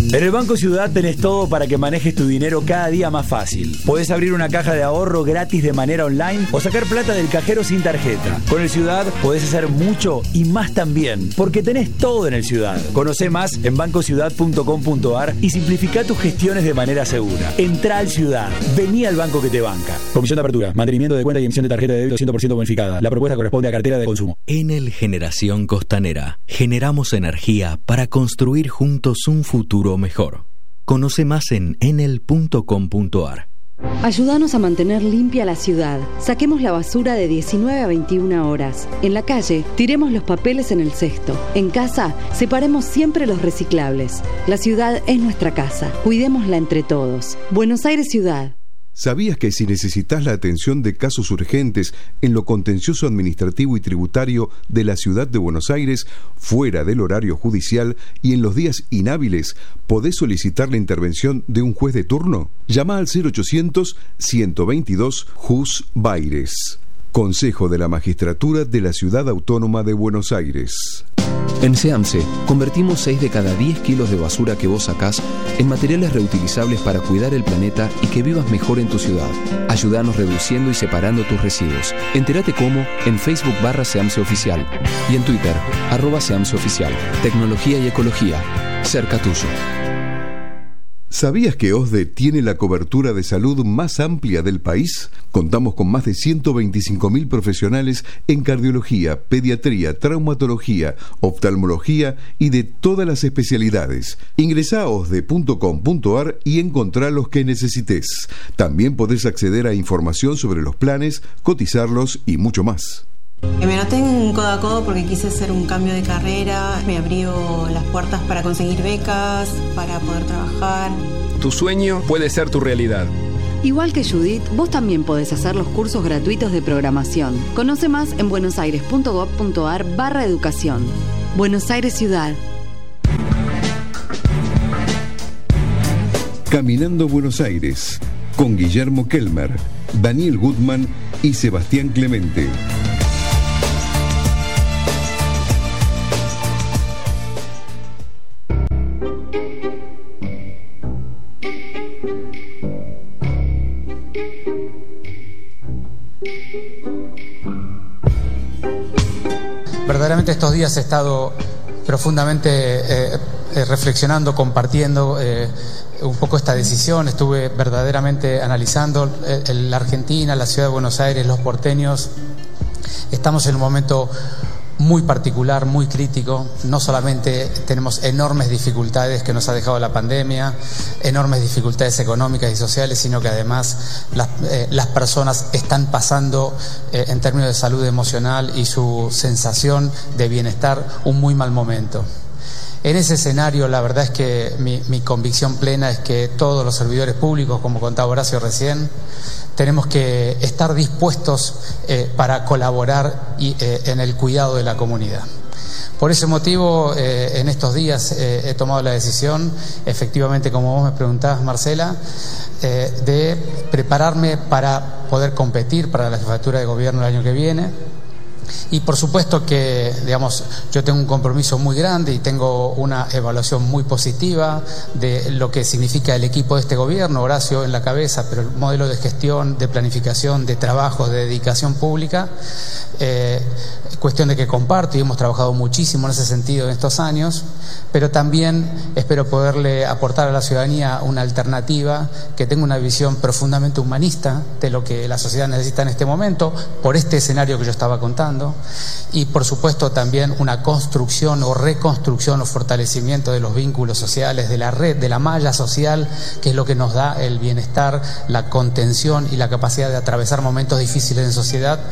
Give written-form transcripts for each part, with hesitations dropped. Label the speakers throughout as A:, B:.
A: En el Banco Ciudad tenés todo para que manejes tu dinero cada día más fácil. Podés abrir una caja de ahorro gratis de manera online o sacar plata del cajero sin tarjeta. Con el Ciudad podés hacer mucho y más también, porque tenés todo en el Ciudad. Conocé más en bancociudad.com.ar y simplifica tus gestiones de manera segura. Entrá al Ciudad. Vení al banco que te banca. Comisión de apertura, mantenimiento de cuenta y emisión de tarjeta de débito 100% bonificada. La propuesta corresponde a cartera de consumo.
B: Enel Generación Costanera. Generamos energía para construir juntos un futuro mejor. Conoce más en enel.com.ar.
C: Ayúdanos a mantener limpia la ciudad. Saquemos la basura de 19 a 21 horas. En la calle, tiremos los papeles en el cesto. En casa, separemos siempre los reciclables. La ciudad es nuestra casa. Cuidémosla entre todos. Buenos Aires Ciudad.
D: ¿Sabías que si necesitas la atención de casos urgentes en lo contencioso administrativo y tributario de la ciudad de Buenos Aires, fuera del horario judicial y en los días inhábiles, podés solicitar la intervención de un juez de turno? Llama al 0800-122 Jus Baires. Consejo de la Magistratura de la Ciudad Autónoma de Buenos Aires.
E: En SEAMSE, convertimos 6 de cada 10 kilos de basura que vos sacás en materiales reutilizables para cuidar el planeta y que vivas mejor en tu ciudad. Ayúdanos reduciendo y separando tus residuos. Entérate cómo en Facebook /SEAMSE Oficial y en Twitter @SEAMSE Oficial. Tecnología y ecología, cerca tuyo.
D: ¿Sabías que OSDE tiene la cobertura de salud más amplia del país? Contamos con más de 125.000 profesionales en cardiología, pediatría, traumatología, oftalmología y de todas las especialidades. Ingresá a osde.com.ar y encontrá los que necesites. También podés acceder a información sobre los planes, cotizarlos y mucho más.
F: Me anoté en Codo a Codo porque quise hacer un cambio de carrera, me abrió las puertas para conseguir becas, para poder trabajar.
G: Tu sueño puede ser tu realidad.
C: Igual que Judith, vos también podés hacer los cursos gratuitos de programación. Conoce más en buenosaires.gov.ar/educación. Buenos Aires Ciudad.
D: Caminando Buenos Aires, con Guillermo Kelmer, Daniel Goodman y Sebastián Clemente.
H: Verdaderamente estos días he estado profundamente reflexionando, compartiendo un poco esta decisión. Estuve verdaderamente analizando la Argentina, la ciudad de Buenos Aires, los porteños. Estamos en un momento muy particular, muy crítico. No solamente tenemos enormes dificultades que nos ha dejado la pandemia, enormes dificultades económicas y sociales, sino que además las personas están pasando en términos de salud emocional y su sensación de bienestar un muy mal momento. En ese escenario, la verdad es que mi convicción plena es que todos los servidores públicos, como contaba Horacio recién, tenemos que estar dispuestos para colaborar en el cuidado de la comunidad. Por ese motivo, en estos días he tomado la decisión, efectivamente, como vos me preguntabas, Marcela, de prepararme para poder competir para la jefatura de gobierno el año que viene. Y por supuesto que, digamos, yo tengo un compromiso muy grande y tengo una evaluación muy positiva de lo que significa el equipo de este gobierno, Horacio en la cabeza, pero el modelo de gestión, de planificación, de trabajo, de dedicación pública, cuestión de que comparto y hemos trabajado muchísimo en ese sentido en estos años, pero también espero poderle aportar a la ciudadanía una alternativa que tenga una visión profundamente humanista de lo que la sociedad necesita en este momento, por este escenario que yo estaba contando, y por supuesto también una construcción o reconstrucción o fortalecimiento de los vínculos sociales, de la red, de la malla social, que es lo que nos da el bienestar, la contención y la capacidad de atravesar momentos difíciles en sociedad.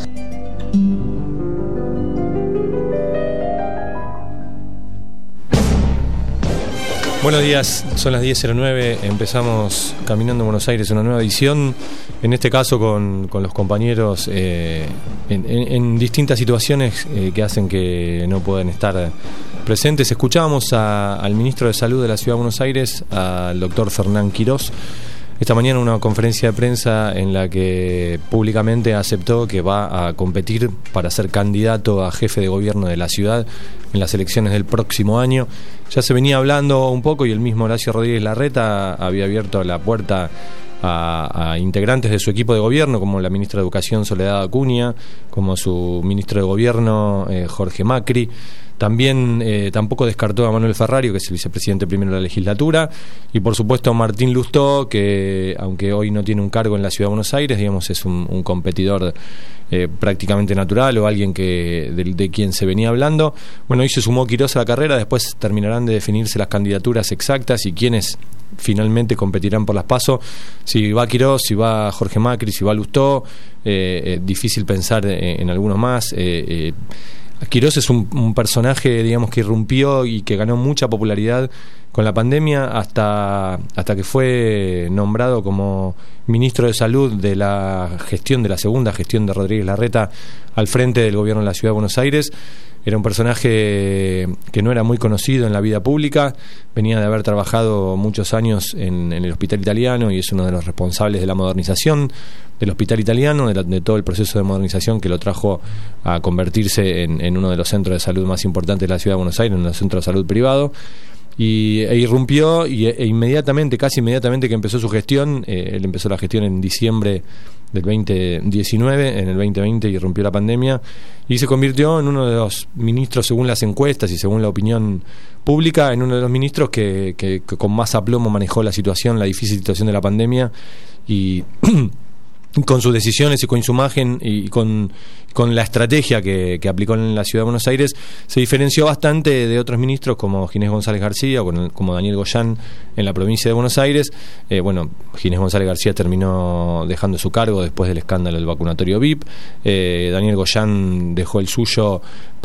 I: Buenos días, son las 10:09, empezamos Caminando en Buenos Aires, una nueva edición, en este caso con los compañeros en distintas situaciones que hacen que no puedan estar presentes. Escuchábamos al ministro de Salud de la Ciudad de Buenos Aires, al doctor Fernán Quirós, esta mañana una conferencia de prensa en la que públicamente aceptó que va a competir para ser candidato a jefe de gobierno de la ciudad en las elecciones del próximo año. Ya se venía hablando un poco y el mismo Horacio Rodríguez Larreta había abierto la puerta a integrantes de su equipo de gobierno, como la ministra de Educación Soledad Acuña, como su ministro de Gobierno Jorge Macri. También tampoco descartó a Manuel Ferrario, que es el vicepresidente primero de la legislatura, y por supuesto Martín Lustó, que aunque hoy no tiene un cargo en la Ciudad de Buenos Aires, digamos, es un competidor prácticamente natural, o alguien que de quien se venía hablando. Bueno, hoy se sumó Quirós a la carrera, después terminarán de definirse las candidaturas exactas y quiénes finalmente competirán por las PASO. Si va Quirós, si va Jorge Macri, si va Lustó, difícil pensar en algunos más. Quirós es un personaje, digamos, que irrumpió y que ganó mucha popularidad con la pandemia hasta que fue nombrado como ministro de Salud de la segunda gestión de Rodríguez Larreta al frente del gobierno de la Ciudad de Buenos Aires. Era un personaje que no era muy conocido en la vida pública, venía de haber trabajado muchos años en el Hospital Italiano y es uno de los responsables de la modernización del Hospital Italiano, de todo el proceso de modernización que lo trajo a convertirse en uno de los centros de salud más importantes de la Ciudad de Buenos Aires, en un centro de salud privado. E irrumpió e inmediatamente, casi inmediatamente que empezó su gestión, él empezó la gestión en diciembre del 2019, en el 2020 irrumpió la pandemia y se convirtió en uno de los ministros, según las encuestas y según la opinión pública, en uno de los ministros que con más aplomo manejó la difícil situación de la pandemia, y con sus decisiones y con su imagen y con la estrategia que aplicó en la Ciudad de Buenos Aires, se diferenció bastante de otros ministros como Ginés González García o como Daniel Goyán en la provincia de Buenos Aires. Ginés González García terminó dejando su cargo después del escándalo del vacunatorio VIP. Daniel Goyán dejó el suyo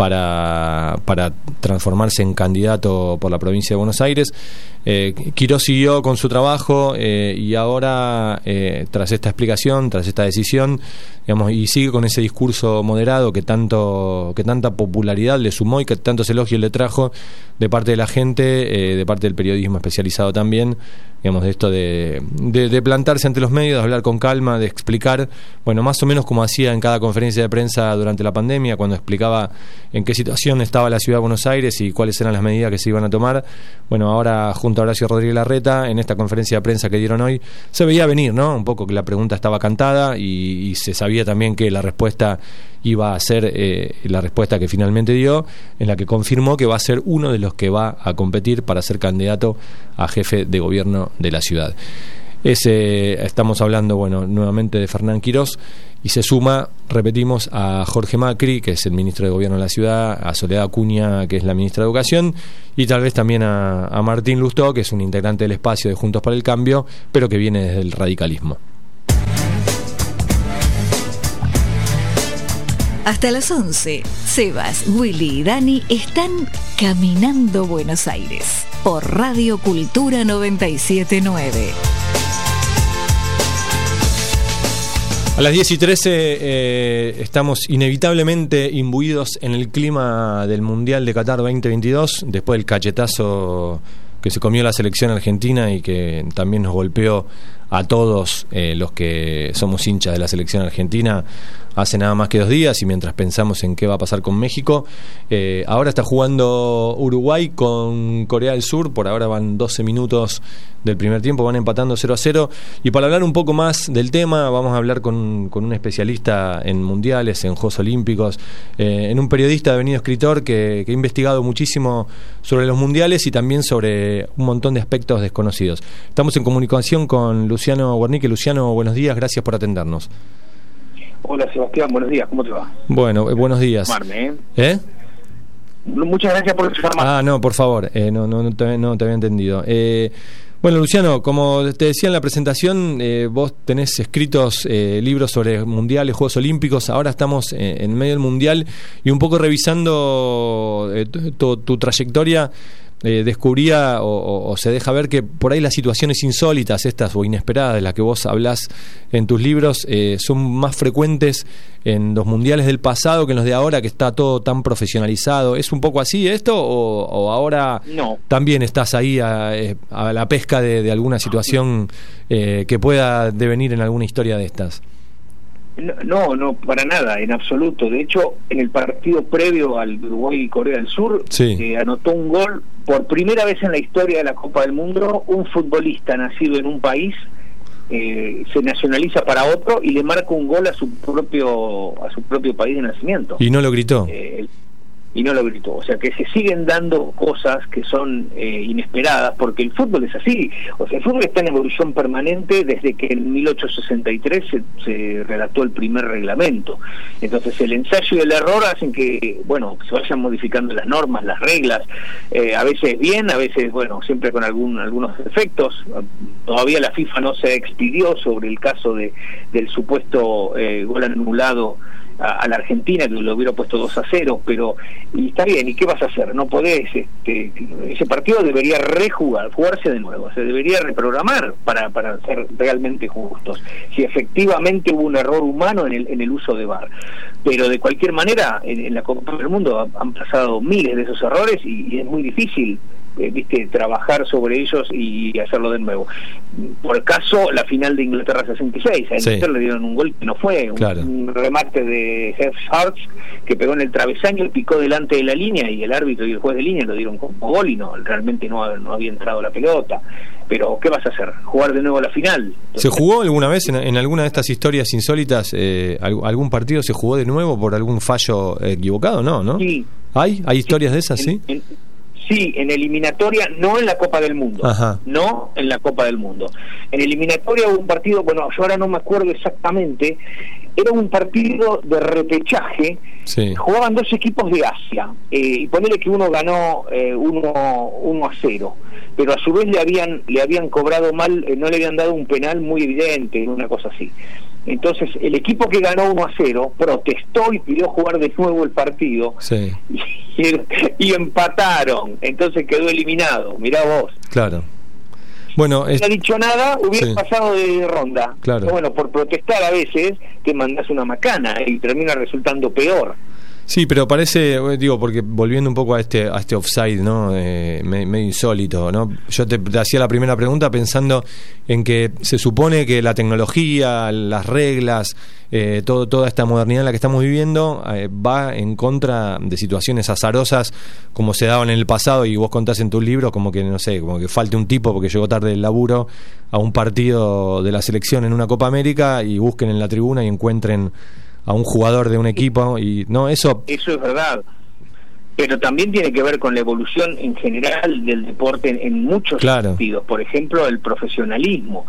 I: para transformarse en candidato por la provincia de Buenos Aires. Quirós siguió con su trabajo y ahora, tras esta explicación, tras esta decisión, digamos, y sigue con ese discurso moderado que tanta popularidad le sumó y que tantos elogios le trajo de parte de la gente, de parte del periodismo especializado también, digamos, de esto de plantarse ante los medios, de hablar con calma, de explicar, bueno, más o menos como hacía en cada conferencia de prensa durante la pandemia, cuando explicaba en qué situación estaba la Ciudad de Buenos Aires y cuáles eran las medidas que se iban a tomar. Bueno, ahora junto a Horacio Rodríguez Larreta, en esta conferencia de prensa que dieron hoy, se veía venir, ¿no? Un poco que la pregunta estaba cantada y se sabía también que la respuesta iba a ser la respuesta que finalmente dio, en la que confirmó que va a ser uno de los que va a competir para ser candidato a jefe de gobierno de la ciudad. Estamos hablando, bueno, nuevamente de Fernán Quirós, y se suma, repetimos, a Jorge Macri, que es el ministro de Gobierno de la ciudad, a Soledad Acuña, que es la ministra de Educación, y tal vez también a Martín Lustó, que es un integrante del espacio de Juntos para el Cambio, pero que viene desde el radicalismo.
J: Hasta las 11, Sebas, Willy y Dani están caminando Buenos Aires por Radio Cultura 97.9.
I: A las 10:13 estamos inevitablemente imbuidos en el clima del Mundial de Qatar 2022, después del cachetazo que se comió la selección argentina y que también nos golpeó a todos los que somos hinchas de la selección argentina hace nada más que 2 días, y mientras pensamos en qué va a pasar con México, ahora está jugando Uruguay con Corea del Sur. Por ahora van 12 minutos del primer tiempo, van empatando 0-0, y para hablar un poco más del tema vamos a hablar con un especialista en mundiales, en Juegos Olímpicos, en un periodista devenido escritor que ha investigado muchísimo sobre los mundiales y también sobre un montón de aspectos desconocidos. Estamos en comunicación con Luciano Guernique. Luciano, buenos días, gracias por atendernos.
K: Hola Sebastián, buenos días, ¿cómo te va?
I: Bueno, buenos días.
K: Muchas gracias por llamarme.
I: No, por favor, no te había entendido. Bueno, Luciano, como te decía en la presentación, vos tenés escritos libros sobre mundiales, Juegos Olímpicos. Ahora estamos en medio del mundial y un poco revisando tu trayectoria. descubría o se deja ver que por ahí las situaciones insólitas estas o inesperadas de las que vos hablás en tus libros son más frecuentes en los mundiales del pasado que en los de ahora, que está todo tan profesionalizado. ¿Es un poco así esto o ahora
K: no,
I: también estás ahí a la pesca de alguna situación que pueda devenir en alguna historia de estas?
K: No, para nada, en absoluto. De hecho, en el partido previo al Uruguay y Corea del Sur, anotó un gol por primera vez en la historia de la Copa del Mundo. Un futbolista nacido en un país se nacionaliza para otro y le marca un gol a su propio país de nacimiento.
I: ¿Y no lo gritó?
K: Y no lo gritó. O sea que se siguen dando cosas que son inesperadas, porque el fútbol es así. O sea, el fútbol está en evolución permanente desde que en 1863 se redactó el primer reglamento. Entonces el ensayo y el error hacen que, se vayan modificando las normas, las reglas, a veces bien, a veces, siempre con algunos defectos. Todavía la FIFA no se expidió sobre el caso del supuesto gol anulado a la Argentina, que lo hubiera puesto 2-0, pero y está bien, ¿y qué vas a hacer? No podés, ese partido debería jugarse de nuevo, se debería reprogramar para ser realmente justos, si efectivamente hubo un error humano en el uso de VAR. Pero de cualquier manera, en la Copa del Mundo han pasado miles de esos errores y es muy difícil trabajar sobre ellos y hacerlo de nuevo. Por el caso, la final de Inglaterra 66, a Inglaterra le dieron un gol que no fue, un remate de Jeff Hart que pegó en el travesaño y picó delante de la línea, y el árbitro y el juez de línea lo dieron como gol y realmente no había entrado la pelota. Pero ¿qué vas a hacer? ¿Jugar de nuevo la final? Entonces,
I: ¿se jugó alguna vez en alguna de estas historias insólitas, algún partido se jugó de nuevo por algún fallo equivocado? ¿No?
K: Sí.
I: ¿Hay historias de esas, sí?
K: Sí, en eliminatoria, no en la Copa del Mundo.
I: Ajá.
K: No en la Copa del Mundo. En eliminatoria hubo un partido, yo ahora no me acuerdo exactamente, era un partido de repechaje.
I: Sí.
K: Jugaban dos equipos de Asia, y ponele que uno ganó 1-0, pero a su vez le habían cobrado mal, no le habían dado un penal muy evidente, una cosa así. Entonces el equipo que ganó 1-0 protestó y pidió jugar de nuevo el partido, y empataron, entonces quedó eliminado. Mirá vos.
I: Claro. Bueno,
K: no ha dicho nada, hubiera pasado de ronda.
I: Claro.
K: Por protestar a veces te mandás una macana y termina resultando peor.
I: Sí, pero parece, porque volviendo un poco a este offside, ¿no? Medio insólito, ¿no? Yo te hacía la primera pregunta pensando en que se supone que la tecnología, las reglas, toda esta modernidad en la que estamos viviendo va en contra de situaciones azarosas como se daban en el pasado, y vos contás en tus libros como que, no sé, como que falte un tipo porque llegó tarde del laburo a un partido de la selección en una Copa América y busquen en la tribuna y encuentren a un jugador de un equipo, y no, eso
K: es verdad, pero también tiene que ver con la evolución en general del deporte en muchos sentidos. Por ejemplo, el profesionalismo.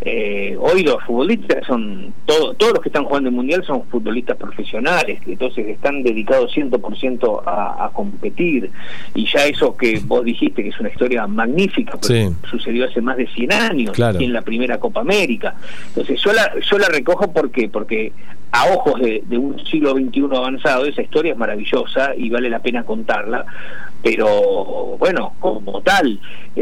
K: Hoy los futbolistas son todos los que están jugando el mundial son futbolistas profesionales, entonces están dedicados 100% a competir, y ya eso que vos dijiste que es una historia magnífica, pero sucedió hace más de 100 años, en la primera Copa América. Entonces yo la recojo porque a ojos de un siglo XXI avanzado, esa historia es maravillosa y vale la pena contarla, pero como tal,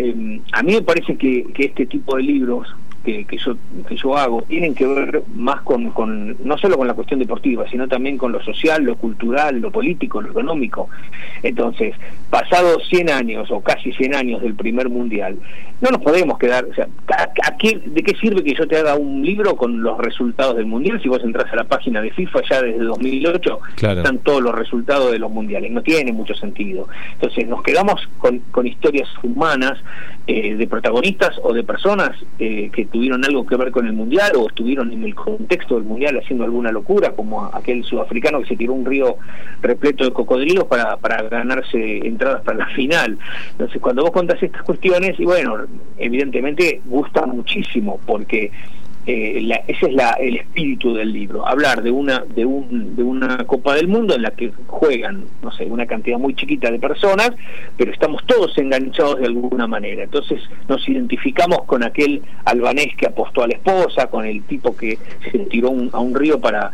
K: a mí me parece que este tipo de libros que yo hago tienen que ver más con no solo con la cuestión deportiva, sino también con lo social, lo cultural, lo político, lo económico. Entonces, pasados 100 años o casi 100 años del primer mundial, no nos podemos quedar, o sea, ¿de qué sirve que yo te haga un libro con los resultados del mundial si vos entras a la página de FIFA ya desde 2008 están todos los resultados de los mundiales? No tiene mucho sentido. Entonces nos quedamos con historias humanas, de protagonistas o de personas que tuvieron algo que ver con el mundial o estuvieron en el contexto del mundial haciendo alguna locura, como aquel sudafricano que se tiró un río repleto de cocodrilos para ganarse entradas para la final. Entonces cuando vos contás estas cuestiones, y evidentemente gusta muchísimo, porque ese es el espíritu del libro, hablar de una Copa del Mundo en la que juegan, no sé, una cantidad muy chiquita de personas, pero estamos todos enganchados de alguna manera. Entonces nos identificamos con aquel albanés que apostó a la esposa, con el tipo que se tiró a un río para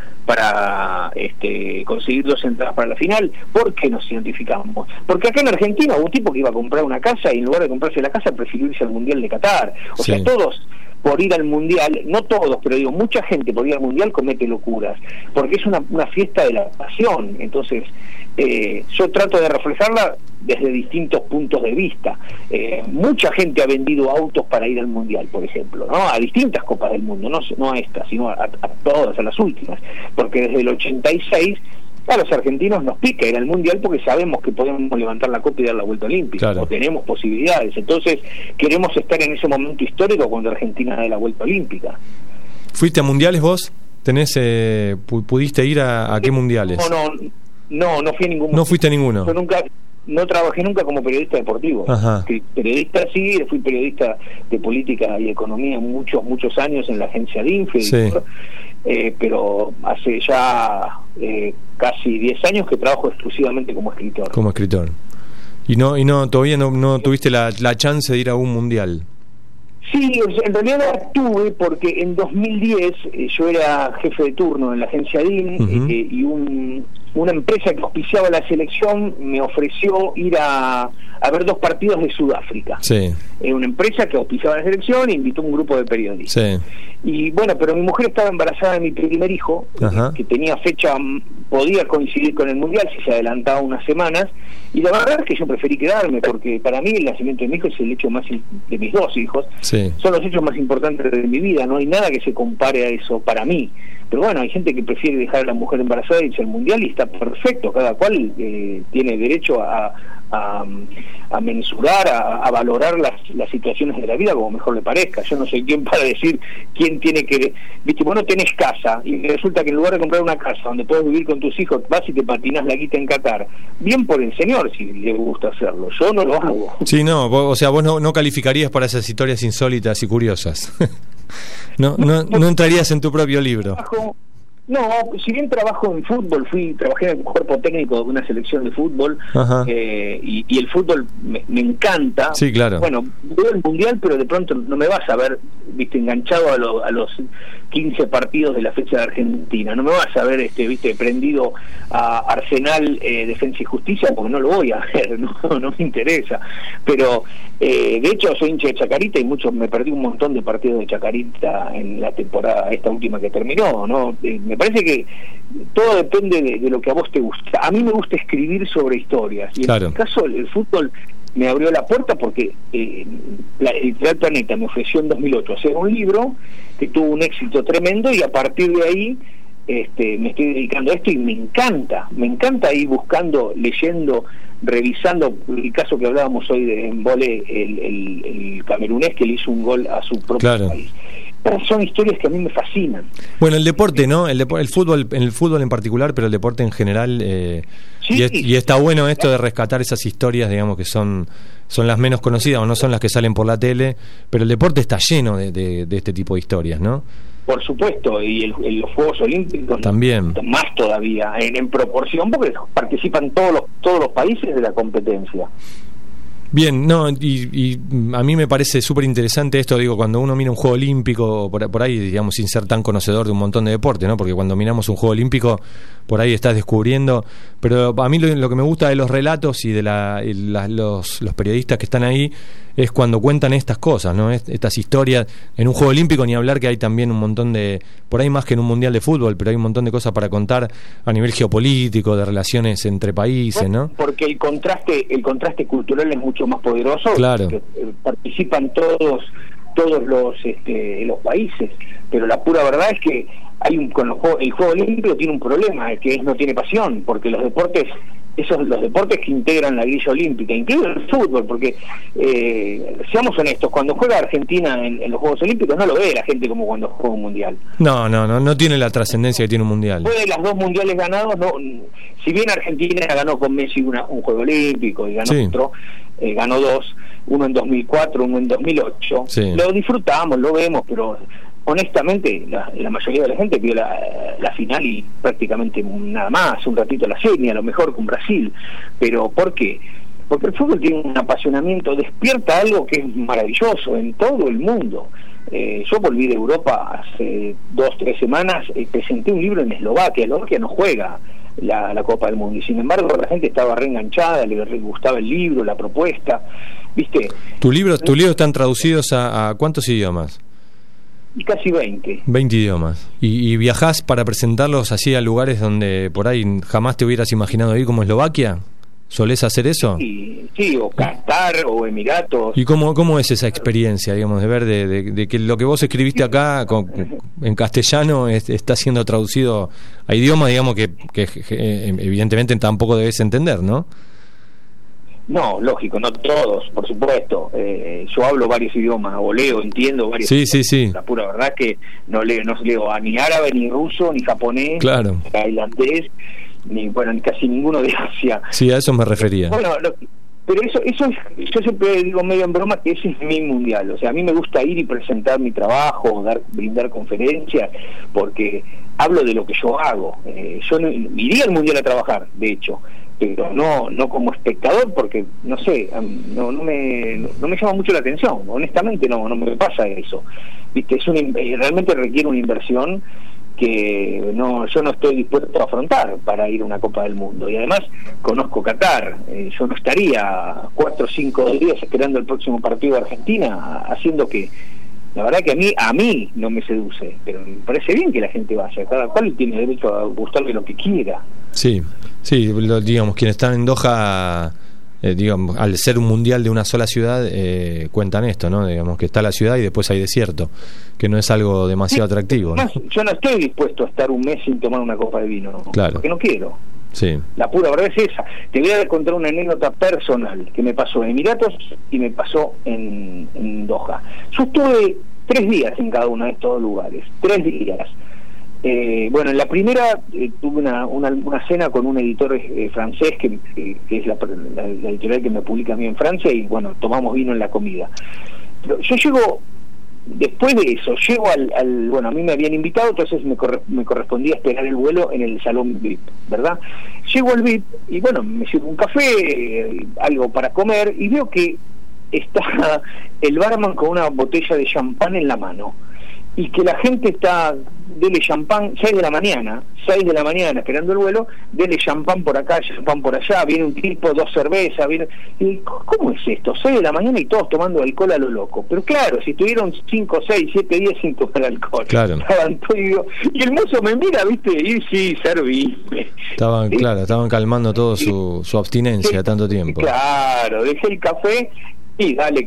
K: conseguir 2 entradas para la final. ¿Por qué nos identificamos? Porque acá en Argentina hubo un tipo que iba a comprar una casa y en lugar de comprarse la casa prefirió irse al Mundial de Qatar. O sea, todos por ir al Mundial, no todos, pero digo, mucha gente por ir al Mundial comete locuras, porque es una fiesta de la pasión. Entonces yo trato de reflejarla desde distintos puntos de vista. Mucha gente ha vendido autos para ir al Mundial, por ejemplo, ¿no? A distintas Copas del Mundo, no a esta, sino a todas, a las últimas, porque desde el 86 a los argentinos nos pica ir al Mundial porque sabemos que podemos levantar la copa y dar la vuelta olímpica, o tenemos posibilidades. Entonces queremos estar en ese momento histórico cuando Argentina dé la vuelta olímpica.
I: ¿Fuiste a mundiales vos? ¿Pudiste ir a qué mundiales?
K: No fui a ningún mundial.
I: ¿No fuiste a ninguno?
K: Yo no trabajé nunca como periodista deportivo. Periodista sí, fui periodista de política y economía muchos años en la agencia DINFE, pero hace ya casi 10 años que trabajo exclusivamente como escritor.
I: Como escritor. ¿Y todavía no tuviste la chance de ir a un mundial?
K: Sí, en realidad tuve, porque en 2010 yo era jefe de turno en la agencia DIN, y una empresa que auspiciaba la selección me ofreció ir a ver 2 partidos de Sudáfrica. Una empresa que auspiciaba la selección e invitó un grupo de periodistas. Y bueno, pero mi mujer estaba embarazada de mi primer hijo, que tenía fecha, podía coincidir con el Mundial si se adelantaba unas semanas, y la verdad es que yo preferí quedarme, porque para mí el nacimiento de mi hijo es el hecho más de mis 2 hijos, son los hechos más importantes de mi vida, no hay nada que se compare a eso para mí. Pero bueno, hay gente que prefiere dejar a la mujer embarazada y irse al Mundial, y está perfecto, cada cual tiene derecho a mensurar, a valorar las situaciones de la vida como mejor le parezca. Yo no soy quien para decir quién tiene que... Viste, vos no tenés casa y resulta que en lugar de comprar una casa donde puedes vivir con tus hijos, vas y te patinas la guita en Qatar. Bien por el señor si le gusta hacerlo, yo no lo hago.
I: Sí, vos no calificarías para esas historias insólitas y curiosas. no entrarías en tu propio libro.
K: No, si bien trabajo en fútbol, trabajé en el cuerpo técnico de una selección de fútbol, y el fútbol me encanta.
I: Sí, claro.
K: Bueno, veo el Mundial, pero de pronto no me vas a ver, enganchado a los 15 partidos de la fecha de Argentina. No me vas a ver, prendido a Arsenal, Defensa y Justicia, porque no lo voy a ver, no me interesa. Pero, de hecho, soy hincha de Chacarita y me perdí un montón de partidos de Chacarita en la temporada esta última que terminó, ¿no? Me parece que todo depende de lo que a vos te gusta. A mí me gusta escribir sobre historias, y en mi caso el fútbol me abrió la puerta porque Editorial Planeta me ofreció en 2008 hacer un libro que tuvo un éxito tremendo, y a partir de ahí me estoy dedicando a esto y me encanta ir buscando, leyendo, revisando. El caso que hablábamos hoy en vóley, el camerunés que le hizo un gol a su propio país. Son historias que a mí me fascinan.
I: Bueno, el deporte, ¿no? El fútbol en particular, pero el deporte en general, y está bueno esto de rescatar esas historias, digamos, que son las menos conocidas o no son las que salen por la tele, pero el deporte está lleno de este tipo de historias, ¿no?
K: Por supuesto, y los Juegos Olímpicos
I: también,
K: más todavía, en proporción, porque participan todos los países de la competencia.
I: Bien, y a mí me parece súper interesante esto, digo, cuando uno mira un Juego Olímpico, por ahí, digamos, sin ser tan conocedor de un montón de deporte, ¿no? Porque cuando miramos un Juego Olímpico, por ahí estás descubriendo, pero a mí lo que me gusta de los relatos y de los periodistas que están ahí es cuando cuentan estas cosas, ¿no? Estas historias. En un Juego Olímpico ni hablar que hay también un montón de, por ahí más que en un Mundial de Fútbol, pero hay un montón de cosas para contar a nivel geopolítico, de relaciones entre países, ¿no?
K: Porque el contraste cultural es mucho más poderoso.
I: Claro.
K: Participan todos los países, pero la pura verdad es que el Juego Olímpico tiene un problema, que no tiene pasión, porque los deportes que integran la grilla olímpica, incluido el fútbol, porque seamos honestos, cuando juega Argentina en los Juegos Olímpicos no lo ve la gente como cuando juega un mundial.
I: No tiene la trascendencia que tiene un mundial.
K: Después de las 2 mundiales ganados, si bien Argentina ganó con Messi un Juego Olímpico y ganó otro, ganó 2, uno en 2004, uno en 2008, lo disfrutamos, lo vemos, pero honestamente, la mayoría de la gente vio la final y prácticamente nada más, un ratito la serie, a lo mejor con Brasil. ¿Pero por qué? Porque el fútbol tiene un apasionamiento, despierta algo que es maravilloso en todo el mundo. Yo volví de Europa hace 2-3 semanas, presenté un libro en Eslovaquia. Eslovaquia no juega la Copa del Mundo, y sin embargo la gente estaba reenganchada, le gustaba el libro, la propuesta, ¿viste?
I: ¿Tus libros están traducidos a cuántos idiomas?
K: Y casi 20.
I: 20 idiomas. ¿Y viajás para presentarlos así a lugares donde por ahí jamás te hubieras imaginado ir, como Eslovaquia? ¿Solés hacer eso?
K: Sí, o Qatar o Emiratos.
I: ¿Y cómo es esa experiencia, digamos, de ver de que lo que vos escribiste acá en castellano está siendo traducido a idiomas, digamos, que evidentemente tampoco debes entender, ¿no?
K: No, lógico, no todos, por supuesto. Yo hablo varios idiomas, o leo, entiendo varios idiomas.
I: Sí.
K: La pura verdad que no leo ni árabe, ni ruso, ni japonés,
I: claro,
K: ni tailandés, ni casi ninguno de Asia.
I: Sí, a eso me refería.
K: Bueno, pero eso es, yo siempre digo medio en broma que ese es mi mundial. O sea, a mí me gusta ir y presentar mi trabajo, brindar conferencias, porque hablo de lo que yo hago. Yo no, iría al mundial a trabajar, de hecho, pero no como espectador, porque no sé, no me llama mucho la atención. Honestamente no me pasa eso. Viste, realmente requiere una inversión que yo no estoy dispuesto a afrontar para ir a una Copa del Mundo. Y además conozco Qatar. Yo no estaría 4 o 5 días esperando el próximo partido de Argentina, haciendo que, la verdad que a mí no me seduce, pero me parece bien que la gente vaya. Cada cual tiene derecho a gustarle lo que quiera.
I: Sí, digamos, quienes están en Doha, digamos, al ser un mundial de una sola ciudad, cuentan esto, ¿no? Digamos que está la ciudad y después hay desierto, que no es algo demasiado atractivo, ¿no?
K: Yo no estoy dispuesto a estar un mes sin tomar una copa de vino, ¿no?
I: Claro.
K: Porque no quiero.
I: Sí.
K: La pura verdad es esa. Te voy a contar una anécdota personal que me pasó en Emiratos y me pasó en Doha. Yo estuve 3 días en cada uno de estos lugares, 3 días. Bueno, en la primera tuve una cena con un editor francés que es la editorial que me publica a mí en Francia, y bueno, tomamos vino en la comida. Pero yo llego, después de eso, bueno, a mí me habían invitado, entonces me correspondía esperar el vuelo en el salón VIP, ¿verdad? Llego al VIP y bueno, me sirvo un café, algo para comer, y veo que está el barman con una botella de champán en la mano, y que la gente está, dele champán, 6 de la mañana, esperando el vuelo, dele champán por acá, champán por allá, viene un tipo, 2 cervezas, y ¿cómo es esto? 6 de la mañana y todos tomando alcohol a lo loco. Pero claro, si estuvieron 5, 6, 7 días sin tomar alcohol,
I: claro.
K: Y el mozo me mira, ¿viste? Y sí, servíme.
I: Estaban calmando todo su abstinencia tanto tiempo.
K: Claro, dejé el café. Sí, dale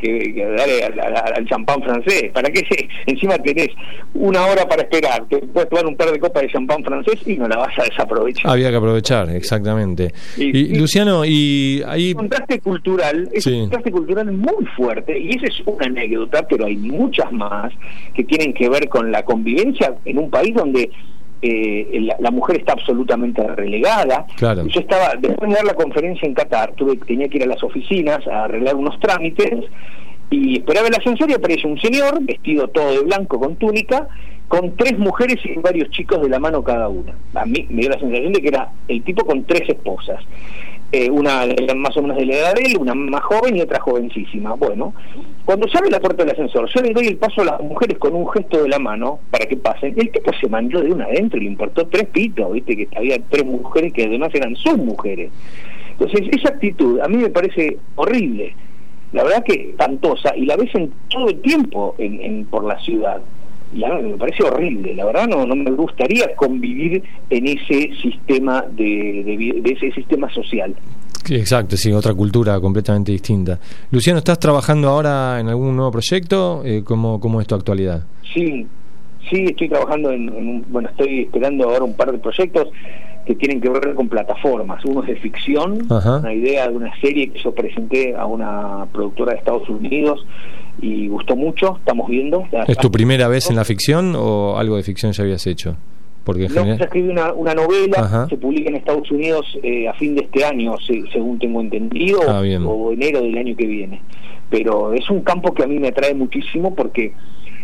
K: al champán francés. ¿Para qué? Encima tenés 1 hora para esperar, te puedes tomar un par de copas de champán francés y no la vas a desaprovechar.
I: Había que aprovechar, exactamente. Y Luciano, y ahí...
K: El contraste cultural es un contraste cultural muy fuerte, y esa es una anécdota, pero hay muchas más que tienen que ver con la convivencia en un país donde la mujer está absolutamente relegada.
I: Claro.
K: Yo estaba, después de dar la conferencia en Qatar, tenía que ir a las oficinas a arreglar unos trámites, y esperaba el ascensor y aparece un señor vestido todo de blanco con túnica, con 3 mujeres y varios chicos de la mano cada una. A mí me dio la sensación de que era el tipo con 3 esposas. Una más o menos de la edad de él, una más joven y otra jovencísima. Bueno, cuando se abre la puerta del ascensor, yo le doy el paso a las mujeres con un gesto de la mano para que pasen. El tipo se mandó de una adentro y le importó 3 pitos, viste, que había 3 mujeres que además eran sus mujeres. Entonces esa actitud a mí me parece horrible, la verdad que espantosa, y la ves en todo el tiempo por la ciudad. Y a mí me parece horrible, la verdad no me gustaría convivir en ese sistema de ese sistema social.
I: Exacto, sí, otra cultura completamente distinta. Luciano, ¿estás trabajando ahora en algún nuevo proyecto? ¿Cómo es tu actualidad?
K: Sí, estoy trabajando estoy esperando ahora un par de proyectos que tienen que ver con plataformas. Uno es de ficción, una idea de una serie que yo presenté a una productora de Estados Unidos y gustó mucho, estamos viendo.
I: ¿Es tu primera vez en la ficción o algo de ficción ya habías hecho? Porque
K: yo escribí una novela, se publica en Estados Unidos a fin de este año, según tengo entendido, o enero del año que viene. Pero es un campo que a mí me atrae muchísimo porque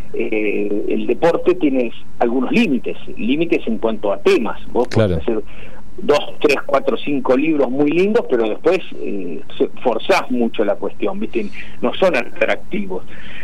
K: el deporte tiene algunos límites en cuanto a temas. Vos podés hacer 2, 3, 4, 5 libros muy lindos, pero después forzás mucho la cuestión, ¿viste? No son atractivos.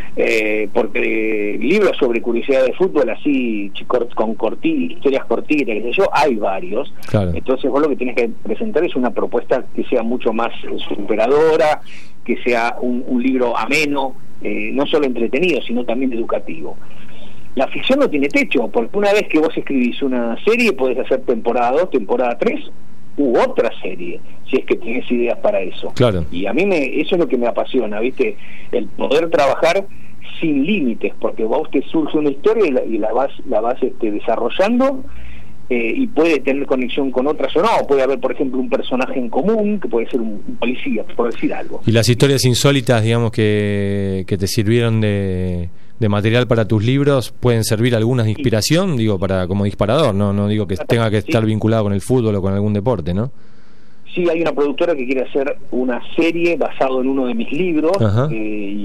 K: Porque libros sobre curiosidad de fútbol así con historias cortitas, qué sé yo, hay varios. Entonces vos lo que tenés que presentar es una propuesta que sea mucho más superadora, que sea un libro ameno, no solo entretenido, sino también educativo. La ficción no tiene techo, porque una vez que vos escribís una serie podés hacer temporada 2, temporada 3 u otra serie, si es que tienes ideas para eso. Y a mí eso es lo que me apasiona, ¿viste? El poder trabajar sin límites, porque vos te surge una historia y la vas desarrollando, y puede tener conexión con otras o no. Puede haber, por ejemplo, un personaje en común que puede ser un policía, por decir algo.
I: Y las historias insólitas, digamos, que te sirvieron de material para tus libros, pueden servir algunas de inspiración, digo, para como disparador, no digo que tenga que estar vinculado con el fútbol o con algún deporte, ¿no?
K: Sí, hay una productora que quiere hacer una serie basado en uno de mis libros, y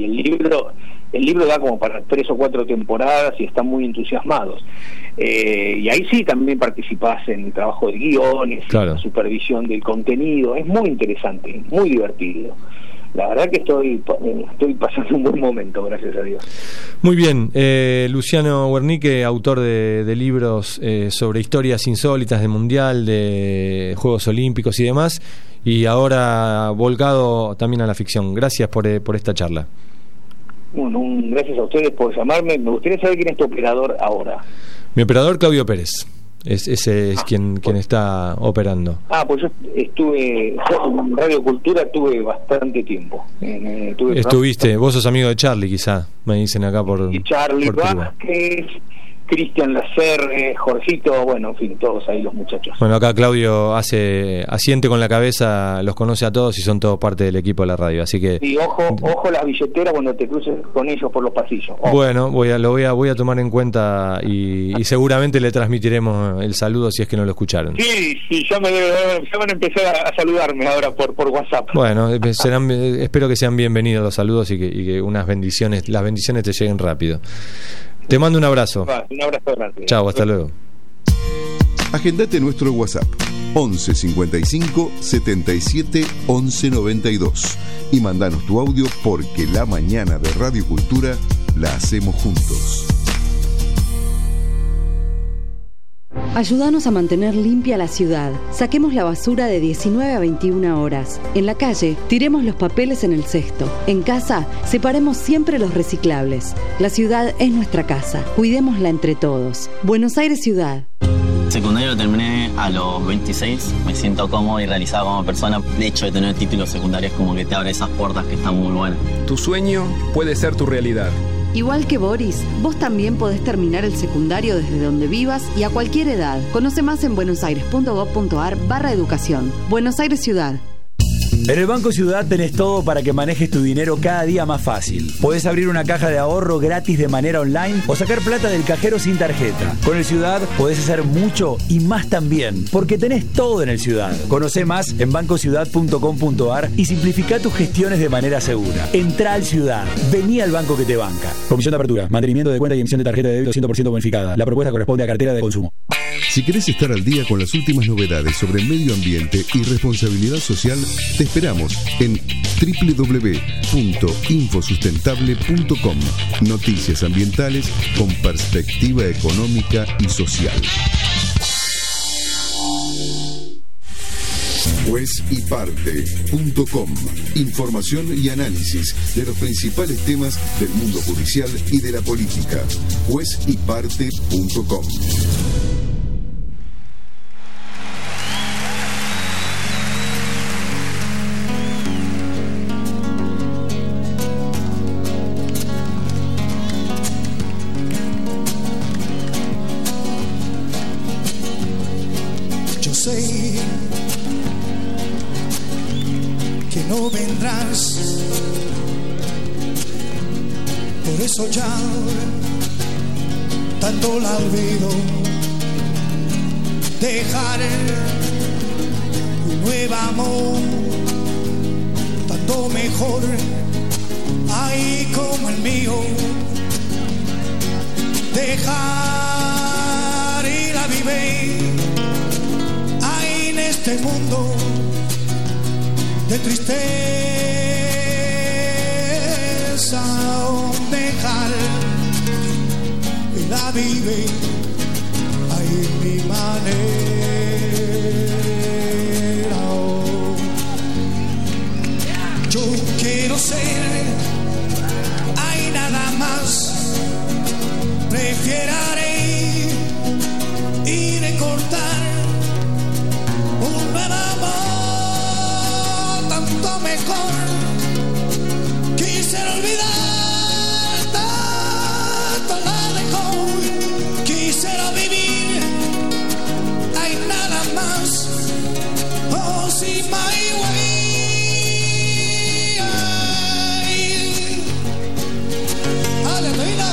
K: el libro da como para 3 o 4 temporadas y están muy entusiasmados. Y ahí sí también participás en el trabajo de guiones, en la supervisión del contenido. Es muy interesante, muy divertido. La verdad que estoy pasando un buen momento, gracias a Dios.
I: Muy bien, Luciano Wernicke, autor de libros sobre historias insólitas del Mundial, de Juegos Olímpicos y demás, y ahora volcado también a la ficción. Gracias por esta charla.
K: Bueno, gracias a ustedes por llamarme. Me gustaría saber quién es tu operador ahora.
I: Mi operador, Claudio Pérez. Ese es quien está operando.
K: Pues yo estuve en Radio Cultura, tuve bastante tiempo.
I: Estuviste, vos sos amigo de Charlie, quizá, me dicen acá por...
K: Y Charlie Vázquez, Cristian Lacerre, Jorgito, bueno, en fin, todos ahí los muchachos.
I: Bueno, acá Claudio asiente con la cabeza, los conoce a todos y son todos parte del equipo de la radio, así que...
K: Y ojo las billeteras cuando te cruces con ellos por los pasillos. Ojo.
I: Bueno, voy a tomar en cuenta y seguramente le transmitiremos el saludo si es que no lo escucharon.
K: Sí, ya van a empezar a saludarme ahora por WhatsApp.
I: Bueno, espero que sean bienvenidos los saludos y que las bendiciones te lleguen rápido. Te mando un abrazo.
K: Un abrazo grande.
I: Chao, hasta luego.
D: Agendate nuestro WhatsApp 11 55 77 11 92 y mandanos tu audio, porque la mañana de Radio Cultura la hacemos juntos.
C: Ayúdanos a mantener limpia la ciudad. Saquemos la basura de 19 a 21 horas. En la calle, tiremos los papeles en el cesto. En casa, separemos siempre los reciclables. La ciudad es nuestra casa. Cuidémosla entre todos. Buenos Aires Ciudad.
L: Secundario lo terminé a los 26, me siento cómodo y realizado como persona. El hecho de tener títulos secundarios como que te abre esas puertas que están muy buenas.
G: Tu sueño puede ser tu realidad.
C: Igual que Boris, vos también podés terminar el secundario desde donde vivas y a cualquier edad. Conoce más en buenosaires.gov.ar/educación. Buenos Aires Ciudad.
A: En el Banco Ciudad tenés todo para que manejes tu dinero cada día más fácil. Podés abrir una caja de ahorro gratis de manera online o sacar plata del cajero sin tarjeta. Con el Ciudad podés hacer mucho y más también, porque tenés todo en el Ciudad. Conocé más en bancociudad.com.ar y simplificá tus gestiones de manera segura. Entrá al Ciudad. Vení al banco que te banca. Comisión de apertura, mantenimiento de cuenta y emisión de tarjeta de débito 100% bonificada. La propuesta corresponde a cartera de consumo.
D: Si querés estar al día con las últimas novedades sobre medio ambiente y responsabilidad social, te esperamos en www.infosustentable.com. Noticias ambientales con perspectiva económica y social. Juezyparte.com. Información y análisis de los principales temas del mundo judicial y de la política. Juezyparte.com.
M: Que no vendrás, por eso ya tanto la olvido, dejar un nuevo amor, tanto mejor, ahí como el mío, dejar ir a vivir ahí en este mundo de tristeza, dejar ir a vivir ahí en mi manera. Yo quiero ser ahí nada más. Prefieraré y recordar un nuevo amor, tanto mejor. Quisiera olvidar tanto la dejó. Quisiera vivir, hay nada más. Oh, sí, my way. Aleluya.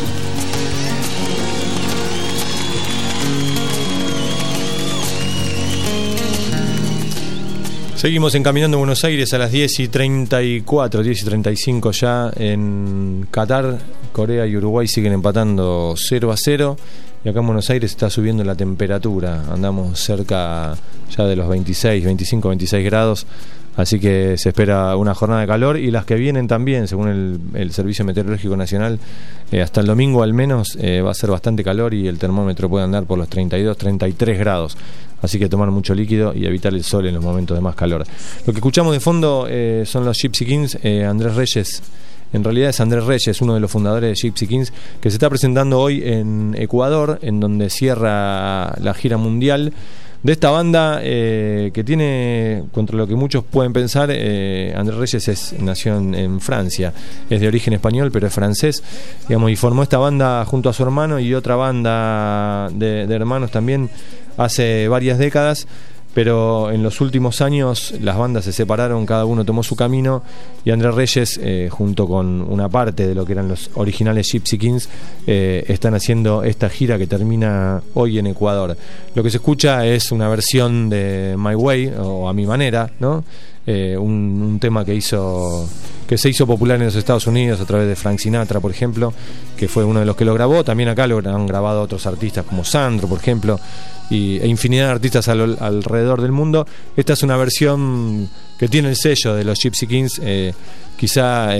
I: Seguimos encaminando Buenos Aires a las 10:34, 10:35 ya en Qatar. Corea y Uruguay siguen empatando 0-0. Y acá en Buenos Aires está subiendo la temperatura. Andamos cerca ya de los 26, 25, 26 grados. Así que se espera una jornada de calor. Y las que vienen también, según el Servicio Meteorológico Nacional, hasta el domingo al menos va a ser bastante calor. Y el termómetro puede andar por los 32, 33 grados. Así que tomar mucho líquido y evitar el sol en los momentos de más calor. Lo que escuchamos de fondo son los Gypsy Kings. Andrés Reyes, en realidad es Andrés Reyes, uno de los fundadores de Gypsy Kings, que se está presentando hoy en Ecuador, en donde cierra la gira mundial de esta banda que tiene, contra lo que muchos pueden pensar, Andrés Reyes nació en Francia, es de origen español pero es francés, digamos, y formó esta banda junto a su hermano y otra banda de hermanos también hace varias décadas, pero en los últimos años las bandas se separaron, cada uno tomó su camino y Andrés Reyes, junto con una parte de lo que eran los originales Gypsy Kings, están haciendo esta gira que termina hoy en Ecuador. Lo que se escucha es una versión de My Way, o A Mi Manera, ¿no? Un tema que se hizo popular en los Estados Unidos a través de Frank Sinatra, por ejemplo, que fue uno de los que lo grabó. También acá lo han grabado otros artistas como Sandro, por ejemplo, e infinidad de artistas alrededor del mundo. Esta es una versión que tiene el sello de los Gypsy Kings. Quizá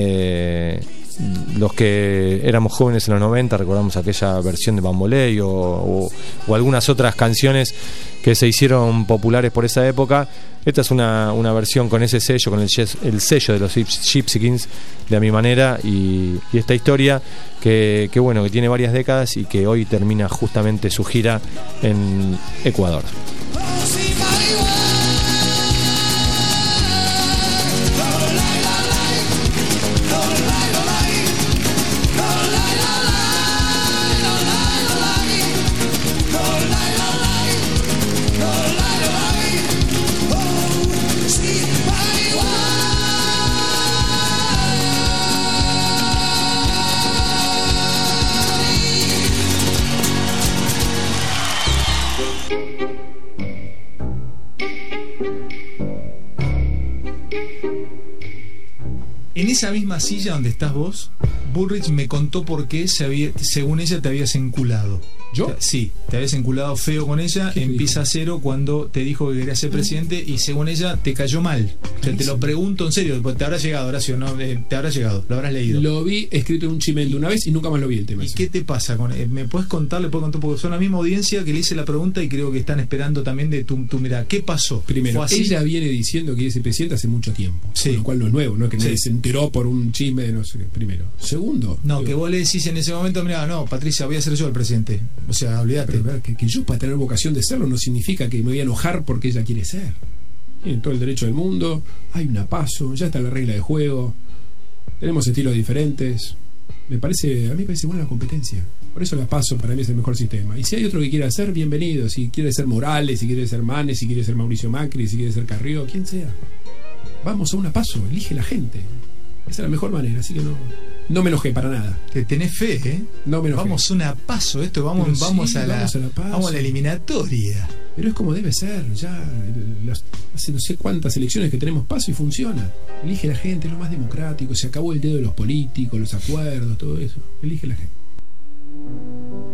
I: los que éramos jóvenes en los 90 recordamos aquella versión de Bamboleo o algunas otras canciones que se hicieron populares por esa época. Esta es una versión con ese sello, con el sello de los Gypsy Kings, de A Mi Manera, y esta historia que bueno, que tiene varias décadas y que hoy termina justamente su gira en Ecuador.
N: En esa misma silla donde estás vos, Bullrich me contó por qué según ella te habías enculado.
O: ¿Yo?
N: Sí, te habías enculado feo con ella en Pisa Cero cuando te dijo que querías ser presidente y según ella te cayó mal. O sea, te lo pregunto en serio, te habrá llegado, Horacio, ¿no? Te habrá llegado, lo habrás leído.
O: Lo vi escrito en un chimento una vez y nunca más lo vi el tema.
N: ¿Y qué te pasa con me puedes contar? Le puedo contar porque son la misma audiencia que le hice la pregunta y creo que están esperando también de tu mirada. ¿Qué pasó?
O: Primero, ella viene diciendo que quiere ser presidente hace mucho tiempo.
N: Sí.
O: Lo cual no es nuevo, no es que nadie se enteró por un chisme de no sé qué. Primero. Segundo.
N: No, que vos le decís en ese momento, mira, no, Patricia, voy a ser yo el presidente. O sea, olvídate.
O: Pero, que yo para tener vocación de serlo no significa que me voy a enojar porque ella quiere ser. Tienen todo el derecho del mundo, hay una paso, ya está la regla de juego, tenemos estilos diferentes. A mí me parece buena la competencia. Por eso la paso para mí es el mejor sistema. Y si hay otro que quiera hacer, bienvenido. Si quiere ser Morales, si quiere ser Manes, si quiere ser Mauricio Macri, si quiere ser Carrió, quien sea. Vamos a una paso, elige la gente. Esa es la mejor manera, así que no me enojé para nada.
N: Que tenés fe, ¿eh?
O: No me enojé.
N: Vamos una paso, vamos a la eliminatoria.
O: Pero es como debe ser, ya hace no sé cuántas elecciones que tenemos paso y funciona. Elige la gente, es lo más democrático, se acabó el dedo de los políticos, los acuerdos, todo eso. Elige la gente.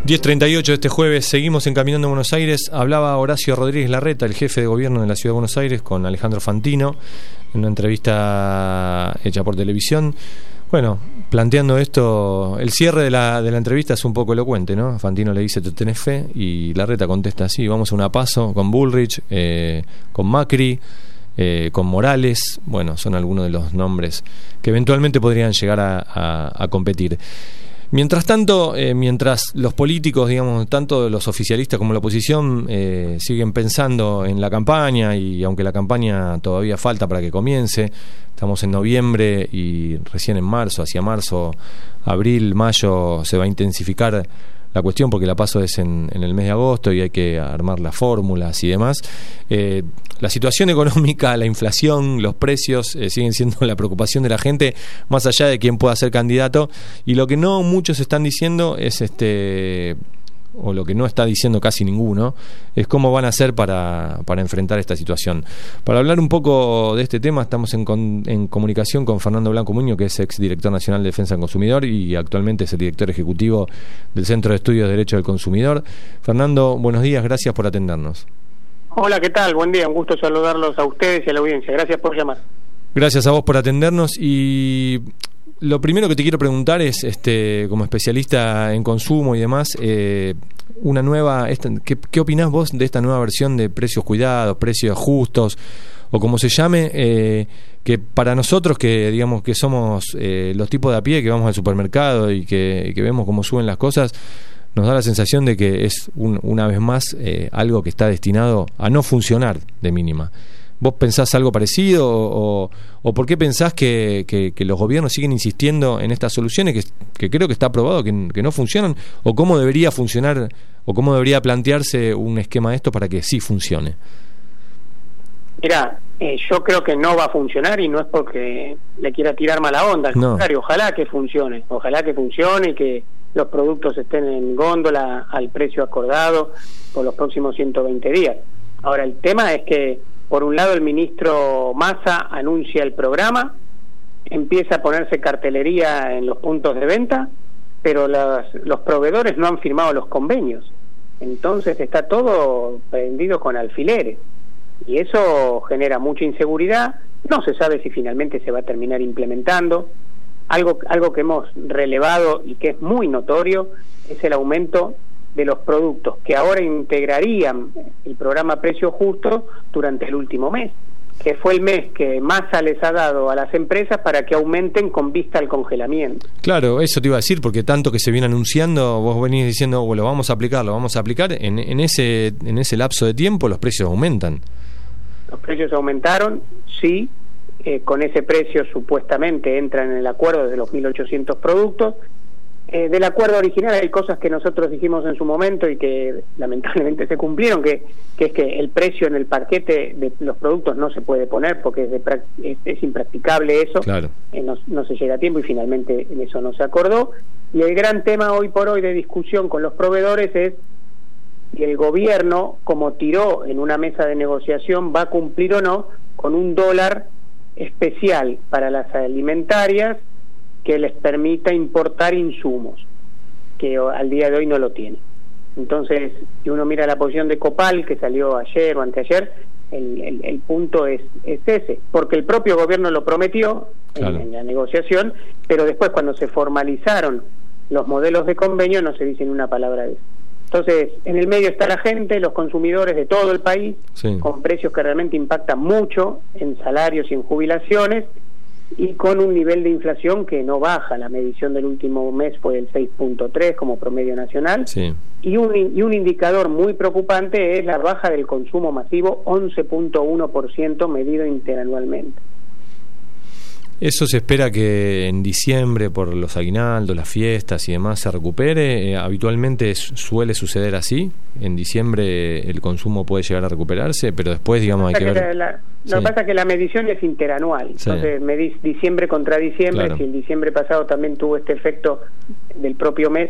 I: 10:38 de este jueves, seguimos encaminando a Buenos Aires. Hablaba Horacio Rodríguez Larreta, el jefe de gobierno de la Ciudad de Buenos Aires, con Alejandro Fantino, en una entrevista hecha por televisión. Bueno, planteando esto, el cierre de la entrevista es un poco elocuente, ¿no? Fantino le dice, ¿te tenés fe? Y Larreta contesta, sí, vamos a una paso con Bullrich, con Macri, con Morales. Bueno, son algunos de los nombres que eventualmente podrían llegar a competir. Mientras tanto, mientras los políticos, digamos, tanto los oficialistas como la oposición, siguen pensando en la campaña, y aunque la campaña todavía falta para que comience, estamos en noviembre y recién en marzo, hacia marzo, abril, mayo, se va a intensificar la cuestión porque la PASO es en el mes de agosto y hay que armar las fórmulas y demás. La situación económica, la inflación, los precios siguen siendo la preocupación de la gente, más allá de quién pueda ser candidato. Y lo que no muchos están diciendo es o lo que no está diciendo casi ninguno, es cómo van a hacer para enfrentar esta situación. Para hablar un poco de este tema, estamos en comunicación con Fernando Blanco Muñoz, que es exdirector nacional de Defensa del Consumidor y actualmente es el director ejecutivo del Centro de Estudios de Derecho del Consumidor. Fernando, buenos días, gracias por atendernos.
P: Hola, ¿qué tal? Buen día, un gusto saludarlos a ustedes y a la audiencia. Gracias por llamar. Gracias
I: a vos por atendernos. Y lo primero que te quiero preguntar es, como especialista en consumo y demás, ¿qué opinás vos de esta nueva versión de precios cuidados, precios justos, o como se llame, que para nosotros que digamos que somos los tipos de a pie que vamos al supermercado y que vemos cómo suben las cosas, nos da la sensación de que es una vez más algo que está destinado a no funcionar de mínima? ¿Vos pensás algo parecido o por qué pensás que los gobiernos siguen insistiendo en estas soluciones que creo que está probado que no funcionan? ¿O cómo debería funcionar o cómo debería plantearse un esquema de esto para que sí funcione?
P: Mirá, yo creo que no va a funcionar y no es porque le quiera tirar mala onda, al contrario, ojalá que funcione y que los productos estén en góndola al precio acordado por los próximos 120 días. Ahora, el tema es que por un lado el ministro Massa anuncia el programa, empieza a ponerse cartelería en los puntos de venta, pero los proveedores no han firmado los convenios. Entonces está todo prendido con alfileres y eso genera mucha inseguridad. No se sabe si finalmente se va a terminar implementando. Algo que hemos relevado y que es muy notorio es el aumento de los productos que ahora integrarían el programa Precio Justo durante el último mes, que fue el mes que Massa les ha dado a las empresas para que aumenten con vista al congelamiento.
I: Claro, eso te iba a decir, porque tanto que se viene anunciando, vos venís diciendo, bueno, lo vamos a aplicar, en ese lapso de tiempo los precios aumentan.
P: Los precios aumentaron, sí, con ese precio supuestamente entran en el acuerdo de los 1.800 productos. Del acuerdo original hay cosas que nosotros dijimos en su momento y que lamentablemente se cumplieron, que es que el precio en el paquete de los productos no se puede poner porque es impracticable eso. Claro. No se llega a tiempo y finalmente en eso no se acordó. Y el gran tema hoy por hoy de discusión con los proveedores es si el gobierno, como tiró en una mesa de negociación, va a cumplir o no con un dólar especial para las alimentarias que les permita importar insumos, que al día de hoy no lo tiene. Entonces, si uno mira la posición de Copal, que salió ayer o anteayer, el punto es ese, porque el propio gobierno lo prometió en la negociación, pero después cuando se formalizaron los modelos de convenio no se dice ni una palabra de eso. Entonces, en el medio está la gente, los consumidores de todo el país, con precios que realmente impactan mucho en salarios y en jubilaciones, y con un nivel de inflación que no baja. La medición del último mes fue el 6.3 como promedio nacional, y un indicador muy preocupante es la baja del consumo masivo, 11.1% medido interanualmente.
I: ¿Eso se espera que en diciembre, por los aguinaldos, las fiestas y demás, se recupere? ¿Habitualmente suele suceder así? ¿En diciembre el consumo puede llegar a recuperarse? Pero después, digamos, hay que ver...
P: Lo que pasa es que la medición es interanual. Entonces, medís diciembre contra diciembre. Claro. Si el diciembre pasado también tuvo este efecto del propio mes,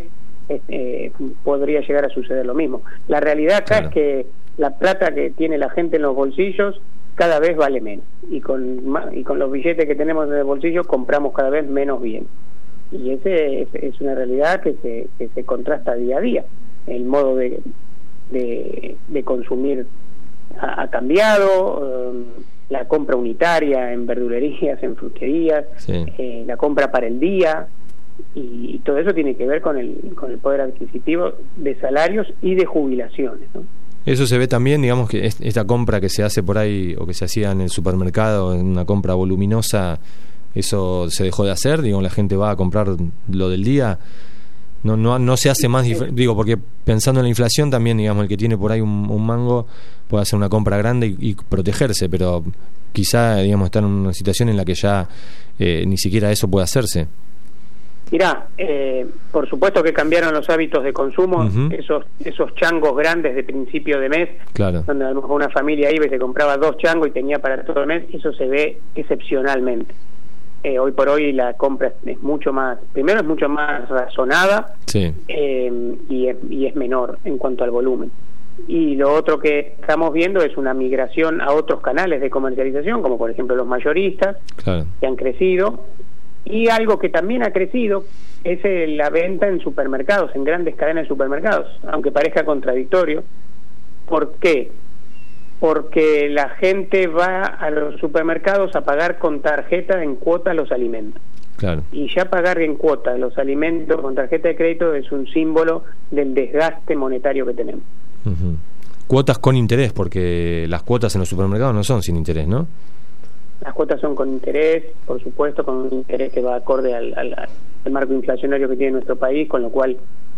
P: podría llegar a suceder lo mismo. La realidad acá es que la plata que tiene la gente en los bolsillos cada vez vale menos, y con los billetes que tenemos en el bolsillo compramos cada vez menos bien, y ese es una realidad que se contrasta día a día. el modo de consumir ha cambiado, la compra unitaria en verdulerías, en fruterías, la compra para el día, y todo eso tiene que ver con el poder adquisitivo de salarios y de jubilaciones, ¿no?
I: Eso se ve también, digamos, que esta compra que se hace por ahí o que se hacía en el supermercado, en una compra voluminosa, eso se dejó de hacer, digamos, la gente va a comprar lo del día. No se hace más, digo, porque pensando en la inflación también, digamos, el que tiene por ahí un mango puede hacer una compra grande y protegerse, pero quizá, digamos, está en una situación en la que ya ni siquiera eso puede hacerse.
P: Mirá, por supuesto que cambiaron los hábitos de consumo, esos changos grandes de principio de mes, donde a lo mejor una familia iba y se compraba 2 changos y tenía para todo el mes, eso se ve excepcionalmente. Hoy por hoy la compra es mucho más, primero es mucho más razonada, y es menor en cuanto al volumen. Y lo otro que estamos viendo es una migración a otros canales de comercialización, como por ejemplo los mayoristas, que han crecido, y algo que también ha crecido es la venta en supermercados, en grandes cadenas de supermercados, aunque parezca contradictorio. ¿Por qué? Porque la gente va a los supermercados a pagar con tarjeta en cuota los alimentos. Y ya pagar en cuota los alimentos con tarjeta de crédito es un símbolo del desgaste monetario que tenemos.
I: Cuotas con interés, porque las cuotas en los supermercados no son sin interés, ¿no?
P: Las cuotas son con interés, por supuesto, con un interés que va acorde al marco inflacionario que tiene nuestro país, con lo cual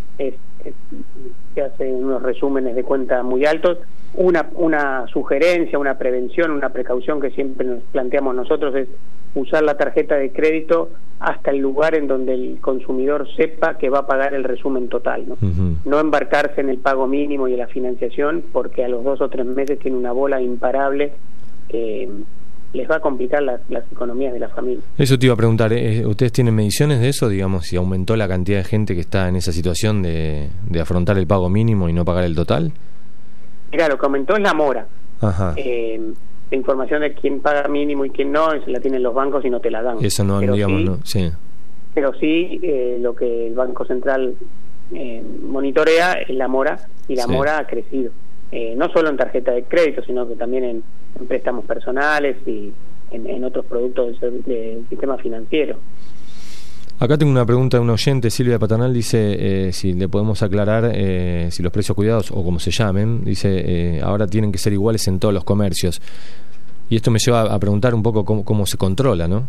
P: se hacen unos resúmenes de cuenta muy altos. Una sugerencia, una prevención, una precaución que siempre nos planteamos nosotros es usar la tarjeta de crédito hasta el lugar en donde el consumidor sepa que va a pagar el resumen total, ¿no? No embarcarse en el pago mínimo y en la financiación, porque a los 2 o 3 meses tiene una bola imparable que les va a complicar las economías de la familia. Eso
I: te iba a preguntar, ¿ustedes tienen mediciones de eso? Digamos, si aumentó la cantidad de gente que está en esa situación de afrontar el pago mínimo y no pagar el total.
P: Mira, lo que aumentó es la mora. La información de quién paga mínimo y quién no, la tienen los bancos y no te la dan.
I: Eso no, pero digamos, no. Sí.
P: Pero sí, lo que el Banco Central monitorea es la mora, y la mora ha crecido. No solo en tarjeta de crédito, sino que también en préstamos personales y en otros productos del sistema financiero.
I: Acá tengo una pregunta de un oyente, Silvia Paternal, dice si le podemos aclarar si los precios cuidados, o como se llamen, dice ahora tienen que ser iguales en todos los comercios. Y esto me lleva a preguntar un poco cómo se controla, ¿no?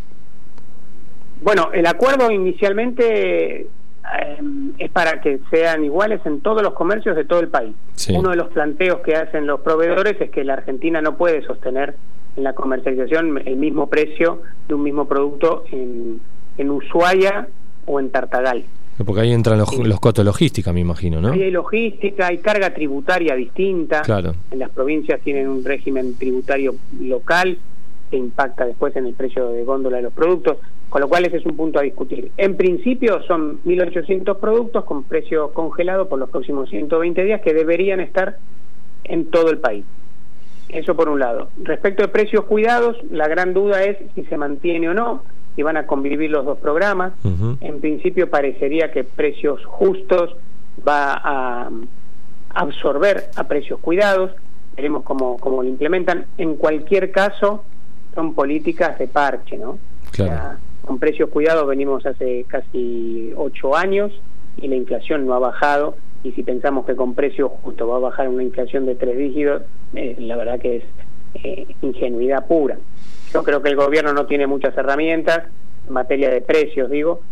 P: Bueno, el acuerdo inicialmente es para que sean iguales en todos los comercios de todo el país. Uno de los planteos que hacen los proveedores es que la Argentina no puede sostener en la comercialización el mismo precio de un mismo producto en Ushuaia o en Tartagal.
I: Porque ahí entran los costos de logística, me imagino, ¿no?
P: Ahí hay logística, hay carga tributaria distinta. En las provincias tienen un régimen tributario local que impacta después en el precio de góndola de los productos, con lo cual ese es un punto a discutir. En principio son 1.800 productos con precio congelado por los próximos 120 días que deberían estar en todo el país. Eso por un lado. Respecto de precios cuidados, la gran duda es si se mantiene o no, si van a convivir los dos programas. En principio parecería que precios justos va a absorber a precios cuidados. Veremos cómo lo implementan. En cualquier caso, son políticas de parche, ¿no? Con precios cuidados venimos hace casi 8 años y la inflación no ha bajado, y si pensamos que con precios justos va a bajar una inflación de 3 dígitos, la verdad que es ingenuidad pura. Yo creo que el gobierno no tiene muchas herramientas en materia de precios,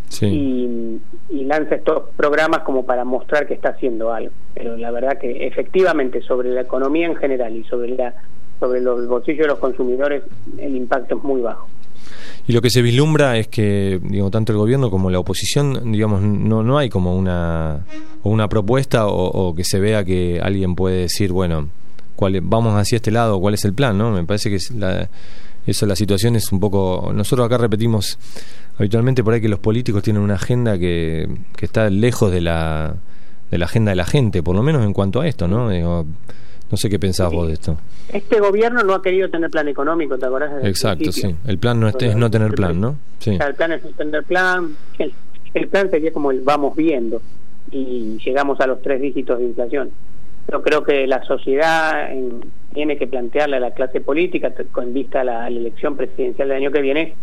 P: y lanza estos programas como para mostrar que está haciendo algo, pero la verdad que efectivamente sobre la economía en general y sobre los bolsillos de los consumidores el impacto es muy bajo.
I: Y lo que se vislumbra es que, tanto el gobierno como la oposición, no hay como una propuesta o que se vea que alguien puede decir, bueno, vamos hacia este lado, cuál es el plan, ¿no? Me parece que la situación es un poco... Nosotros acá repetimos habitualmente por ahí que los políticos tienen una agenda que está lejos de la agenda de la gente, por lo menos en cuanto a esto, ¿no? No sé qué pensás vos de esto.
P: Este gobierno no ha querido tener plan económico, ¿te acordás?
I: Exacto, sí. El plan no es no tener plan, ¿no? Sí.
P: O sea, el plan es no tener plan. El plan sería como el vamos viendo. y llegamos a los 3 dígitos de inflación. Yo creo que la sociedad tiene que plantearle a la clase política, con vista a la elección presidencial del año que viene,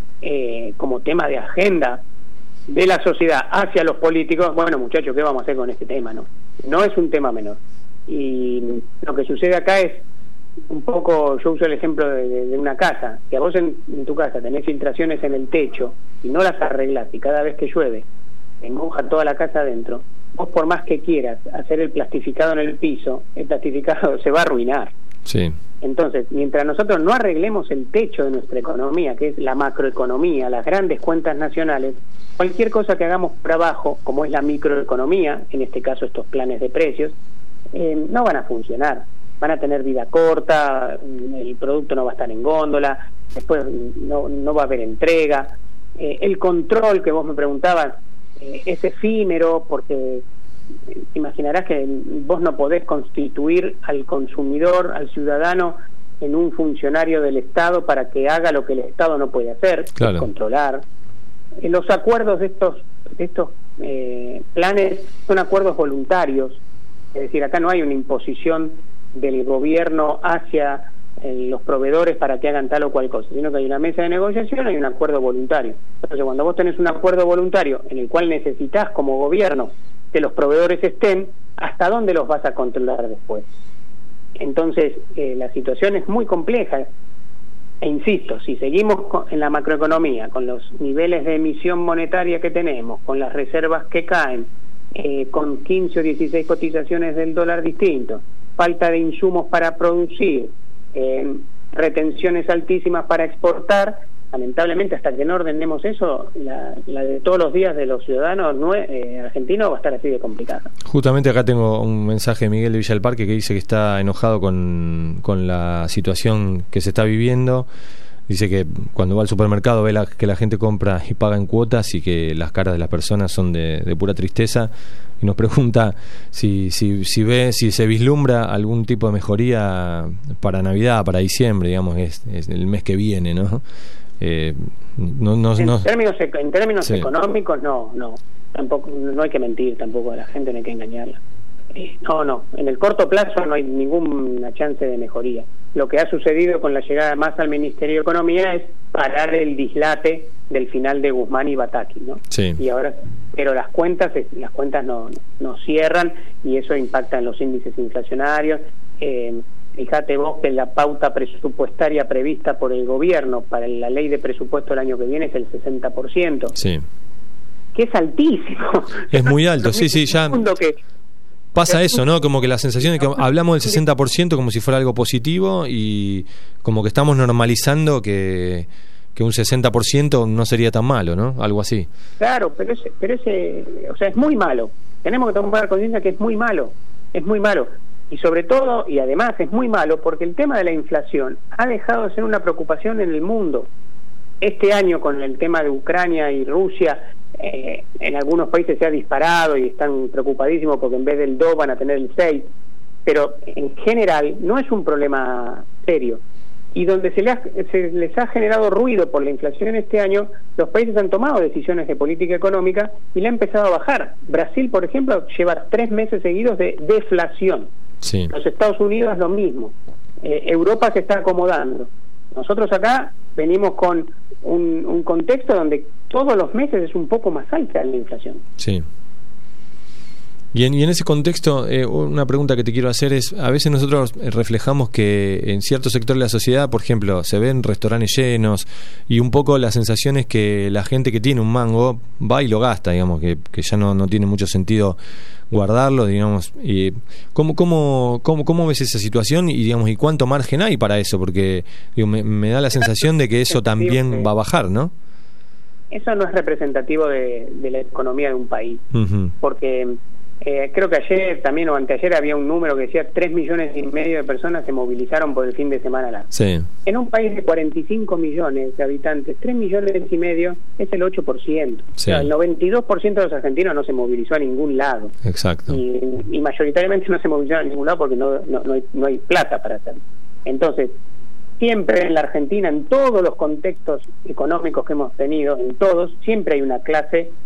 P: como tema de agenda de la sociedad hacia los políticos. Bueno, muchachos, ¿qué vamos a hacer con este tema? No es un tema menor. Y lo que sucede acá es un poco, yo uso el ejemplo de una casa, que a vos en tu casa tenés filtraciones en el techo y no las arreglás, y cada vez que llueve te moja toda la casa adentro. Vos, por más que quieras hacer el plastificado en el piso, el plastificado se va a arruinar.
I: Sí.
P: Entonces, mientras nosotros no arreglemos el techo de nuestra economía, que es la macroeconomía, las grandes cuentas nacionales, cualquier cosa que hagamos por abajo, como es la microeconomía, en este caso estos planes de precios, no van a funcionar. Van a tener vida corta, el producto no va a estar en góndola, después no va a haber entrega. El control que vos me preguntabas es efímero, porque imaginarás que vos no podés constituir al consumidor, al ciudadano, en un funcionario del Estado para que haga lo que el Estado no puede hacer, claro, que es controlar. Los acuerdos de estos planes son acuerdos voluntarios, es decir, acá no hay una imposición del gobierno hacia los proveedores para que hagan tal o cual cosa, sino que hay una mesa de negociación, hay un acuerdo voluntario. Entonces, cuando vos tenés un acuerdo voluntario en el cual necesitas como gobierno que los proveedores estén, ¿hasta dónde los vas a controlar después? Entonces, la situación es muy compleja. E insisto, si seguimos en la macroeconomía, con los niveles de emisión monetaria que tenemos, con las reservas que caen, con 15 o 16 cotizaciones del dólar distinto, falta de insumos para producir, retenciones altísimas para exportar, lamentablemente hasta que no ordenemos eso, la de todos los días de los ciudadanos argentinos va a estar así de complicada.
I: Justamente acá tengo un mensaje de Miguel de Villa del Parque que dice que está enojado con la situación que se está viviendo. Dice que cuando va al supermercado ve que la gente compra y paga en cuotas y que las caras de las personas son de pura tristeza, y nos pregunta si se vislumbra algún tipo de mejoría para Navidad, para diciembre, digamos, es el mes que viene, ¿no?
P: En términos sí, económicos no tampoco, no hay que mentir tampoco a la gente, no hay que engañarla. No, en el corto plazo no hay ninguna chance de mejoría. Lo que ha sucedido con la llegada de Massa al Ministerio de Economía es parar el dislate del final de Guzmán y Bataki, ¿no?
I: Sí.
P: Y ahora, pero las cuentas no cierran, y eso impacta en los índices inflacionarios. Fíjate vos que la pauta presupuestaria prevista por el gobierno para la ley de presupuesto del año que viene es el 60%.
I: Sí.
P: Que es altísimo.
I: Es muy alto, sí, ya pasa eso, ¿no? Como que la sensación es que hablamos del 60% como si fuera algo positivo, y como que estamos normalizando que un 60% no sería tan malo, ¿no? Algo así.
P: Claro, pero ese, o sea, es muy malo. Tenemos que tomar conciencia que es muy malo. Y sobre todo, y además es muy malo porque el tema de la inflación ha dejado de ser una preocupación en el mundo. Este año, con el tema de Ucrania y Rusia, en algunos países se ha disparado y están preocupadísimos porque en vez del 2 van a tener el 6, pero en general no es un problema serio. Y donde se les ha generado ruido por la inflación este año, los países han tomado decisiones de política económica y la han empezado a bajar. Brasil, por ejemplo, lleva 3 meses seguidos de deflación.
I: Sí.
P: Los Estados Unidos lo mismo. Europa se está acomodando. Nosotros acá venimos con un contexto donde todos los meses es un poco más alta la inflación.
I: Sí. Y en ese contexto, una pregunta que te quiero hacer es, a veces nosotros reflejamos que en ciertos sectores de la sociedad, por ejemplo, se ven restaurantes llenos, y un poco la sensación es que la gente que tiene un mango va y lo gasta, digamos, que ya no tiene mucho sentido guardarlo, digamos. Y ¿cómo ves esa situación y, digamos, y cuánto margen hay para eso? Porque me da la sensación de que eso también va a bajar, ¿no?
P: Eso no es representativo de la economía de un país, porque creo que ayer también o anteayer había un número que decía 3,5 millones de personas se movilizaron por el fin de semana largo.
I: Sí.
P: En un país de 45 millones de habitantes, 3,5 millones es el 8%.
I: Sí.
P: O sea, el 92% de los argentinos no se movilizó a ningún lado.
I: Exacto.
P: Y mayoritariamente no se movilizó a ningún lado porque no hay plata para hacerlo. Entonces, siempre en la Argentina, en todos los contextos económicos que hemos tenido, en todos, siempre hay una clase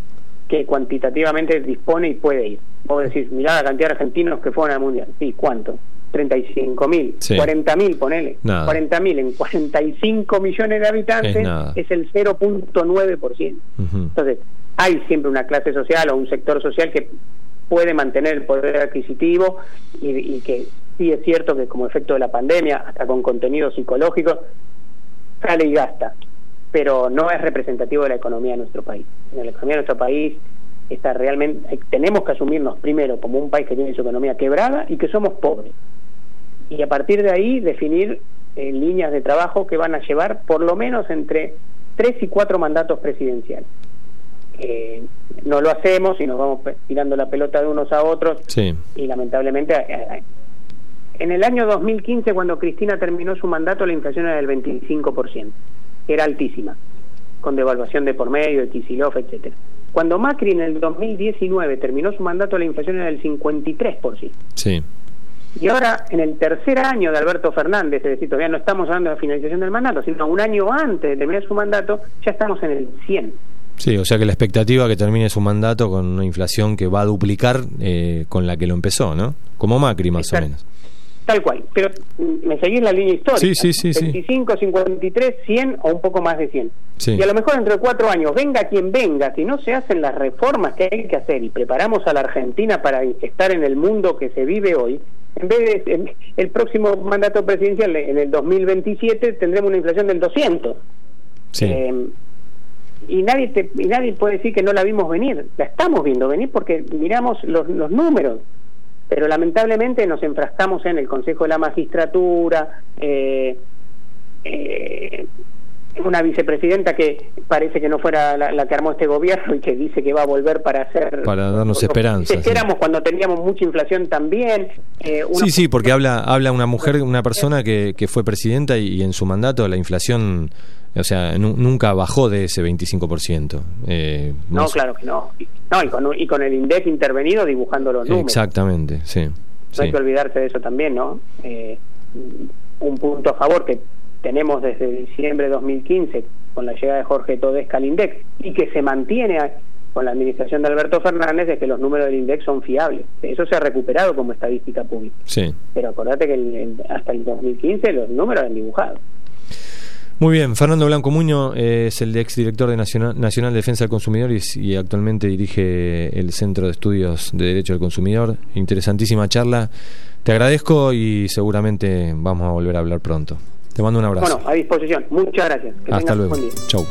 P: que cuantitativamente dispone y puede ir. Vos decís, mirá la cantidad de argentinos que fueron al Mundial. Sí, ¿cuánto? 35.000,
I: sí.
P: 40.000, ponele.
I: Nada.
P: 40.000 en 45 millones de habitantes es el 0.9%. Entonces, hay siempre una clase social o un sector social que puede mantener el poder adquisitivo y que sí es cierto que como efecto de la pandemia, hasta con contenido psicológico, sale y gasta, pero no es representativo de la economía de nuestro país. En la economía de nuestro país está realmente, tenemos que asumirnos primero como un país que tiene su economía quebrada y que somos pobres. Y a partir de ahí definir líneas de trabajo que van a llevar por lo menos entre 3 y 4 mandatos presidenciales. No lo hacemos y nos vamos tirando la pelota de unos a otros, sí. Y lamentablemente en el año 2015, cuando Cristina terminó su mandato, la inflación era del 25%, era altísima, con devaluación de por medio, el Kicillof, etcétera. Cuando Macri en el 2019 terminó su mandato, la inflación era del 53%.
I: Sí.
P: Y ahora, en el tercer año de Alberto Fernández, es decir, todavía no estamos hablando de la finalización del mandato, sino un año antes de terminar su mandato, ya estamos en el 100%.
I: Sí, o sea que la expectativa que termine su mandato con una inflación que va a duplicar con la que lo empezó, ¿no? Como Macri, más o menos.
P: Tal cual, pero me seguís la línea histórica.
I: Sí.
P: 25, 53, 100 o un poco más de 100.
I: Sí.
P: Y a lo mejor dentro de 4 años, venga quien venga, si no se hacen las reformas que hay que hacer y preparamos a la Argentina para estar en el mundo que se vive hoy, en vez de el próximo mandato presidencial en el 2027 tendremos una inflación del 200.
I: Sí.
P: Y nadie puede decir que no la vimos venir. La estamos viendo venir porque miramos los números. Pero lamentablemente nos enfrascamos en el Consejo de la Magistratura, una vicepresidenta que parece que no fuera la que armó este gobierno y que dice que va a volver para
I: darnos esperanza.
P: Éramos cuando teníamos mucha inflación también.
I: Sí, porque habla una mujer, una persona que fue presidenta y en su mandato la inflación, o sea, nunca bajó de ese 25%.
P: No, claro que no. Y con el INDEC intervenido dibujando los números.
I: Exactamente, sí.
P: No hay que olvidarse de eso también, ¿no? Un punto a favor que tenemos desde diciembre de 2015 con la llegada de Jorge Todesca al INDEC y que se mantiene con la administración de Alberto Fernández, es que los números del INDEC son fiables. Eso se ha recuperado como estadística pública.
I: Sí.
P: Pero acordate que hasta el 2015 los números eran dibujados.
I: Muy bien, Fernando Blanco Muño es el exdirector de Nacional de Defensa del Consumidor y actualmente dirige el Centro de Estudios de Derecho del Consumidor. Interesantísima charla. Te agradezco y seguramente vamos a volver a hablar pronto. Te mando un abrazo.
P: Bueno, a disposición. Muchas gracias. Que
I: hasta luego.
P: Buen día.
I: Chau.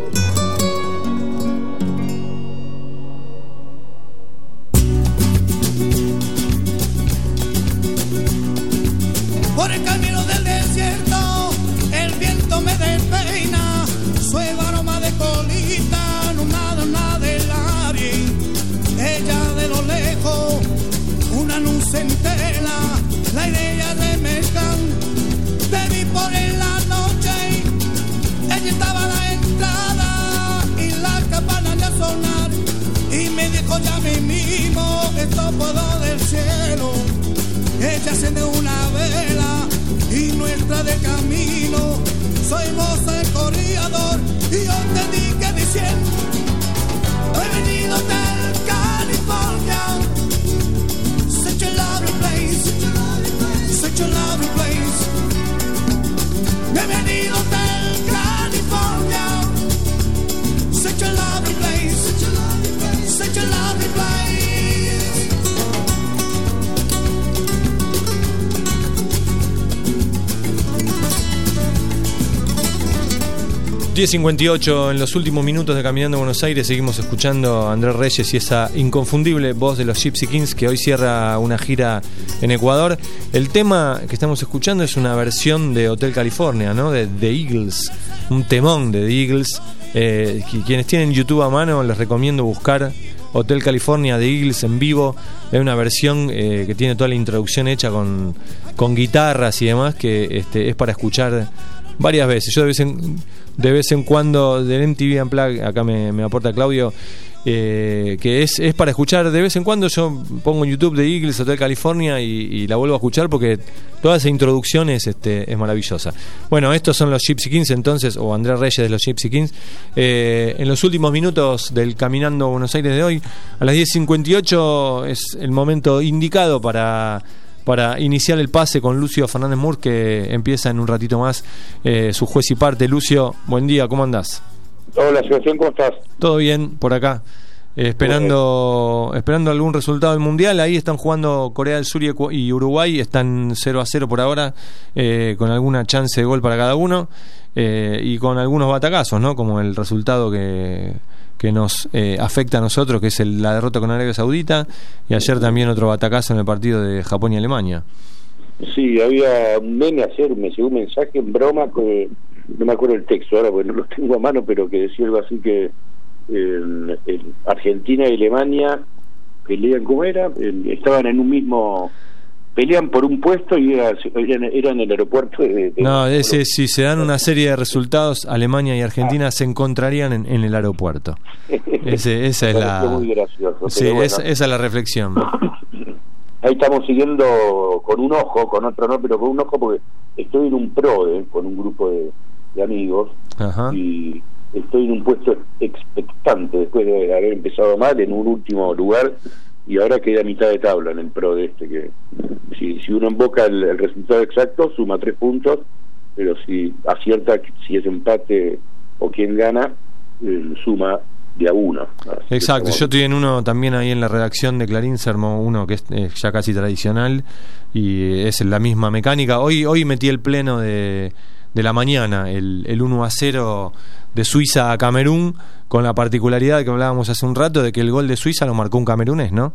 M: Por el camino del desierto, el viento me despeina, su aroma de colita, no nada del aire. Ella de lo lejos, una luz entera, la idea de mezclar. Te vi por en la noche, ella estaba a la entrada y la campana de sonar. Y me dijo ya mismo, esto puedo del cielo. Ella enciende una vela y nuestra de camino. Soy moza el corredor y yo te dije diciendo, he venido del California. Such a lovely place, such a lovely place. He venido del California. Such a lovely place, such a lovely place.
I: 10:58 en los últimos minutos de Caminando Buenos Aires. Seguimos escuchando a Andrés Reyes y esa inconfundible voz de los Gypsy Kings, que hoy cierra una gira en Ecuador. El tema que estamos escuchando es una versión de Hotel California, ¿no? De The Eagles, un temón de The Eagles. Quienes tienen YouTube a mano, les recomiendo buscar Hotel California, The Eagles en vivo. Es una versión que tiene toda la introducción hecha con guitarras y demás, que es para escuchar varias veces. Yo de vez en cuando del MTV Unplugged, acá me aporta Claudio, que es para escuchar de vez en cuando. Yo pongo en YouTube de Eagles Hotel California y la vuelvo a escuchar porque toda esa introducción es maravillosa. Bueno, estos son los Gypsy Kings entonces, o Andrés Reyes de los Gypsy Kings. En los últimos minutos del Caminando Buenos Aires de hoy, a las 10:58 es el momento indicado para iniciar el pase con Lucio Fernández Mur, que empieza en un ratito más su juez y parte. Lucio, buen día, ¿cómo andás?
Q: Hola, Sebastián, ¿cómo estás?
I: Todo bien, por acá. Esperando algún resultado del Mundial. Ahí están jugando Corea del Sur y Uruguay. Están 0-0 por ahora, con alguna chance de gol para cada uno, y con algunos batacazos, ¿no? Como el resultado que nos afecta a nosotros, que es la derrota con Arabia Saudita, y ayer también otro batacazo en el partido de Japón y Alemania.
Q: Sí, había un meme ayer, me llegó un mensaje en broma, que no me acuerdo el texto ahora porque no lo tengo a mano, pero que decía algo así que Argentina y Alemania pelean, ¿cómo era? Estaban en un mismo... Pelean por un puesto y era en el aeropuerto
I: si se dan una serie de resultados, Alemania y Argentina se encontrarían en el aeropuerto. Esa es la...
Q: Muy gracioso,
I: sí, bueno. Esa es la reflexión.
Q: Ahí estamos siguiendo con un ojo, con otro no, pero con un ojo, porque estoy en un PRODE con un grupo de amigos. Ajá. Y estoy en un puesto expectante después de haber empezado mal en un último lugar, y ahora queda a mitad de tabla en el PRODE que si uno invoca el resultado exacto suma 3 puntos, pero si acierta si es empate o quién gana, suma de a 1.
I: Exacto, yo estoy en uno también ahí en la redacción de Clarín, se armó uno que es ya casi tradicional y es la misma mecánica. Hoy metí el pleno de la mañana, el 1-0 de Suiza a Camerún, con la particularidad que hablábamos hace un rato de que el gol de Suiza lo marcó un camerunés, ¿no?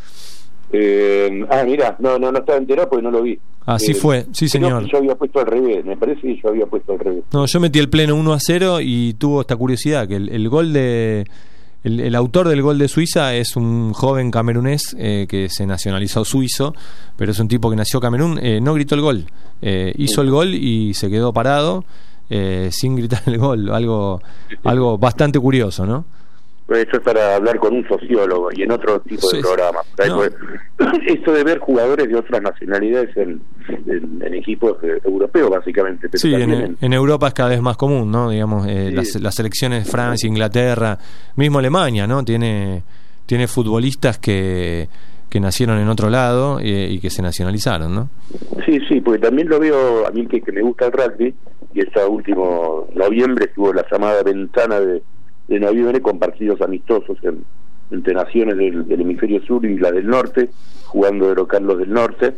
Q: Mira, no estaba enterado porque no lo vi.
I: Así fue, sí señor.
Q: Yo había puesto al revés, me parece que yo había puesto al revés.
I: No, yo metí el pleno 1-0 y tuvo esta curiosidad, que el gol de... El autor del gol de Suiza es un joven camerunés que se nacionalizó suizo, pero es un tipo que nació Camerún. No gritó el gol, hizo el gol y se quedó parado sin gritar el gol. Algo bastante curioso, ¿no?
Q: Eso es para hablar con un sociólogo y en otro tipo de programas. No. Esto de ver jugadores de otras nacionalidades en equipos europeos, básicamente. Pero
I: sí, en Europa es cada vez más común, ¿no? Digamos, sí. Las selecciones de Francia, Inglaterra, mismo Alemania, ¿no? Tiene futbolistas que nacieron en otro lado y que se nacionalizaron, ¿no?
Q: Sí, porque también lo veo, a mí que me gusta el rugby, y este último noviembre estuvo la llamada ventana de noviembre con partidos amistosos entre naciones del hemisferio sur y la del norte, jugando de local los del norte,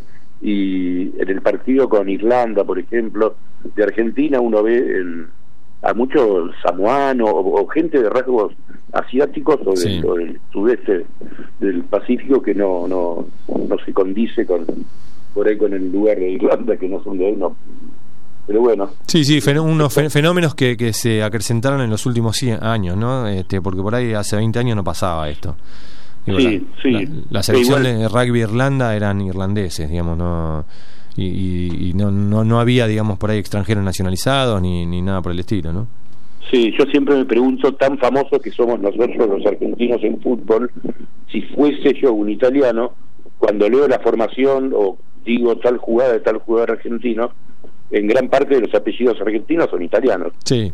Q: y en el partido con Irlanda, por ejemplo, de Argentina, uno ve a muchos samoanos o gente de rasgos asiáticos o del sudeste del Pacífico que no se condice por ahí con el lugar de Irlanda, que no son de ahí, no. Pero bueno. Sí,
I: unos fenómenos que se acrecentaron en los últimos 100 años, ¿no? Porque por ahí hace 20 años no pasaba esto. Digo, la selección de rugby Irlanda eran irlandeses, digamos, no y no había, digamos, por ahí extranjeros nacionalizados ni nada por el estilo, ¿no?
Q: Sí, yo siempre me pregunto, tan famosos que somos nosotros los argentinos en fútbol, si fuese yo un italiano, cuando leo la formación o digo tal jugada de tal jugador argentino, en gran parte de los apellidos argentinos son italianos,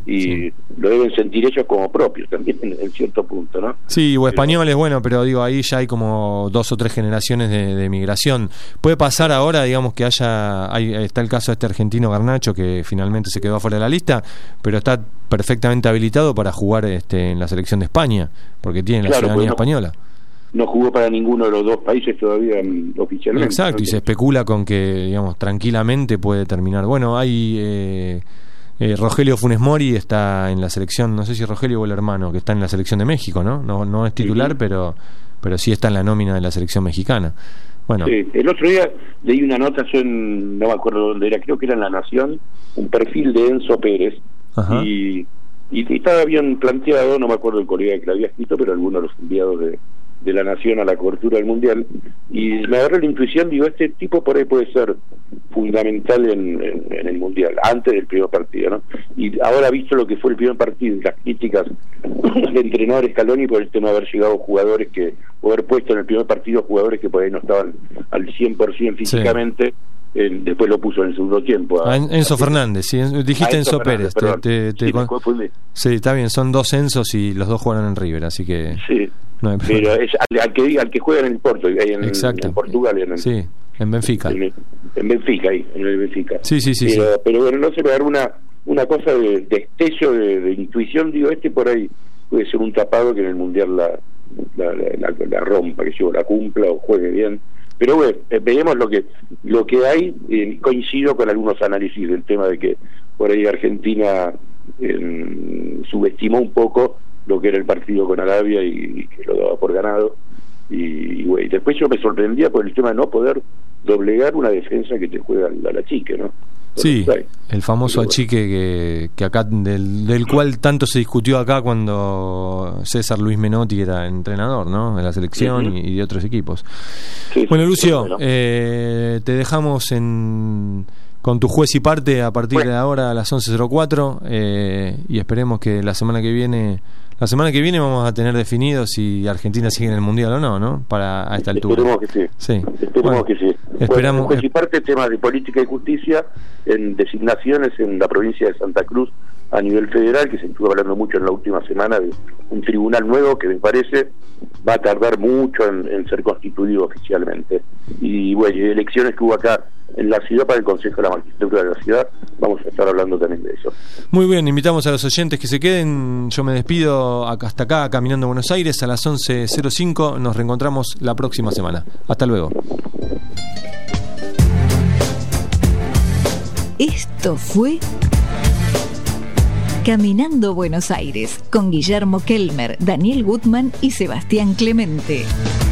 Q: lo deben sentir ellos como propios también en cierto punto, ¿no?
I: Sí, o españoles, bueno, pero digo, ahí ya hay como 2 o 3 generaciones de migración. Puede pasar ahora, digamos, que está el caso de este argentino Garnacho, que finalmente se quedó afuera de la lista, pero está perfectamente habilitado para jugar en la selección de España, porque tiene la ciudadanía española.
Q: No jugó para ninguno de los dos países todavía oficialmente.
I: Exacto, y se especula con que, digamos, tranquilamente puede terminar. Bueno, hay Rogelio Funes Mori está en la selección, no sé si Rogelio o el hermano, que está en la selección de México, ¿no? No es titular, pero sí está en la nómina de la selección mexicana. Bueno. Sí,
Q: el otro día leí una nota, no me acuerdo dónde era, creo que era en La Nación, un perfil de Enzo Pérez. Ajá. Y estaba bien planteado, no me acuerdo el colega que lo había escrito, pero alguno de los enviados de la Nación a la cobertura del Mundial, y me agarró la intuición, digo, este tipo por ahí puede ser fundamental en el Mundial, antes del primer partido, ¿no? Y ahora, visto lo que fue el primer partido y las críticas del entrenador Scaloni por el tema de haber llegado jugadores o haber puesto en el primer partido jugadores que por ahí no estaban al 100% físicamente, después lo puso en el segundo tiempo.
I: Enzo Fernández, sí, dijiste Enzo Pérez. Sí, está bien, son dos Enzos y los dos jugaron en River, así que...
Q: Sí, no pero es al que juega en el Porto, en Portugal.
I: Sí, en Benfica.
Q: En Benfica, en el Benfica.
I: Sí.
Q: Pero bueno, no se me da una cosa de destello de intuición, digo, por ahí puede ser un tapado que en el Mundial la rompa, que yo la cumpla o juegue bien. Pero bueno, veremos lo que hay. Coincido con algunos análisis del tema de que por ahí Argentina subestimó un poco lo que era el partido con Arabia y que lo daba por ganado. Y bueno, después yo me sorprendía por el tema de no poder doblegar una defensa que te juega a la chique, ¿no?
I: Sí, el famoso achique que acá del cual tanto se discutió acá cuando César Luis Menotti era entrenador, ¿no? De la selección y de otros equipos. Sí, bueno, Lucio, te dejamos con tu juez y parte a partir de ahora a las 11:04 y esperemos que la semana que viene vamos a tener definido si Argentina sigue en el Mundial o no, a esta altura.
Q: Esperemos que sí. Esperemos que sí.
I: Esperamos.
Q: Juez y parte, temas de política y justicia, en designaciones en la provincia de Santa Cruz a nivel federal, que se estuvo hablando mucho en la última semana de un tribunal nuevo que me parece va a tardar mucho en ser constituido oficialmente. Y bueno, elecciones que hubo acá en la ciudad para el Consejo de la Magistratura de la ciudad, vamos a estar hablando también de eso.
I: Muy bien, invitamos a los oyentes que se queden. Yo me despido hasta acá, Caminando Buenos Aires, a las 11:05. Nos reencontramos la próxima semana. Hasta luego.
J: Esto fue Caminando Buenos Aires, con Guillermo Kelmer, Daniel Gutman y Sebastián Clemente.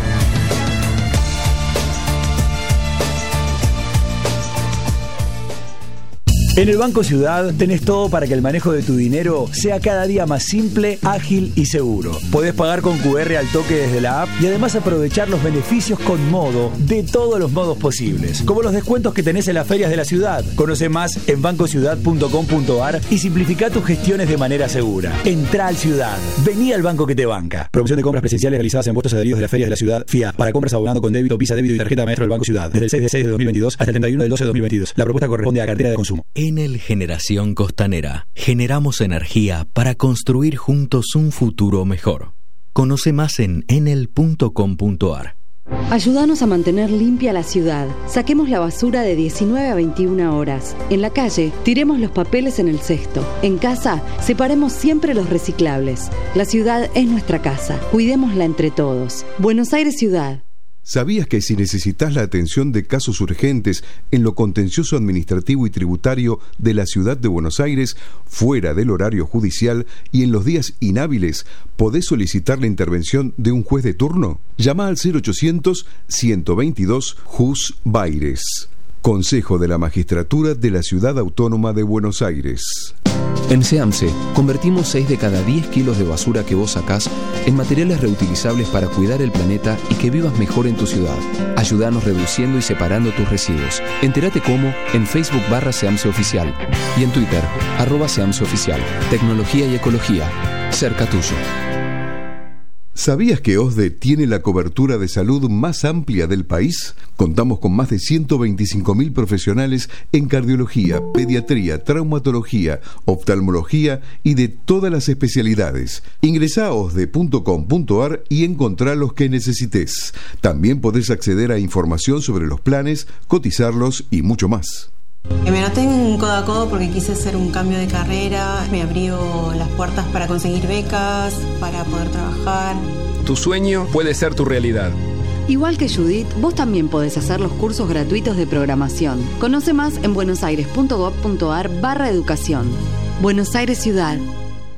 A: En el Banco Ciudad tenés todo para que el manejo de tu dinero sea cada día más simple, ágil y seguro. Podés pagar con QR al toque desde la app y además aprovechar los beneficios con Modo de todos los modos posibles, como los descuentos que tenés en las ferias de la ciudad. Conoce más en bancociudad.com.ar y simplifica tus gestiones de manera segura. Entrá al Ciudad. Vení al banco que te banca. Promoción de compras presenciales realizadas en puestos adheridos de las ferias de la ciudad FIA para compras abonando con débito, Visa, débito y tarjeta maestro del Banco Ciudad. Desde el 6/6/2022 hasta el 31/12/2022. La propuesta corresponde a cartera de consumo.
B: Enel Generación Costanera. Generamos energía para construir juntos un futuro mejor. Conoce más en enel.com.ar.
C: Ayúdanos a mantener limpia la ciudad. Saquemos la basura de 19 a 21 horas. En la calle, tiremos los papeles en el cesto. En casa, separemos siempre los reciclables. La ciudad es nuestra casa. Cuidémosla entre todos. Buenos Aires Ciudad.
D: ¿Sabías que si necesitas la atención de casos urgentes en lo contencioso administrativo y tributario de la ciudad de Buenos Aires, fuera del horario judicial y en los días inhábiles, podés solicitar la intervención de un juez de turno? Llama al 0800-122 Jus Baires. Consejo de la Magistratura de la Ciudad Autónoma de Buenos Aires.
E: En SEAMSE, convertimos 6 de cada 10 kilos de basura que vos sacás en materiales reutilizables para cuidar el planeta y que vivas mejor en tu ciudad. Ayúdanos reduciendo y separando tus residuos. Entérate cómo en Facebook /SEAMSE Oficial y en Twitter @SEAMSE Oficial. Tecnología y ecología, cerca tuyo.
D: ¿Sabías que OSDE tiene la cobertura de salud más amplia del país? Contamos con más de 125.000 profesionales en cardiología, pediatría, traumatología, oftalmología y de todas las especialidades. Ingresá a osde.com.ar y encontrá los que necesites. También podés acceder a información sobre los planes, cotizarlos y mucho más.
F: Me anoté en Codo a Codo porque quise hacer un cambio de carrera, me abrió las puertas para conseguir becas, para poder trabajar.
G: Tu sueño puede ser tu realidad.
C: Igual que Judith, vos también podés hacer los cursos gratuitos de programación. Conoce más en buenosaires.gov.ar/educación. Buenos Aires Ciudad.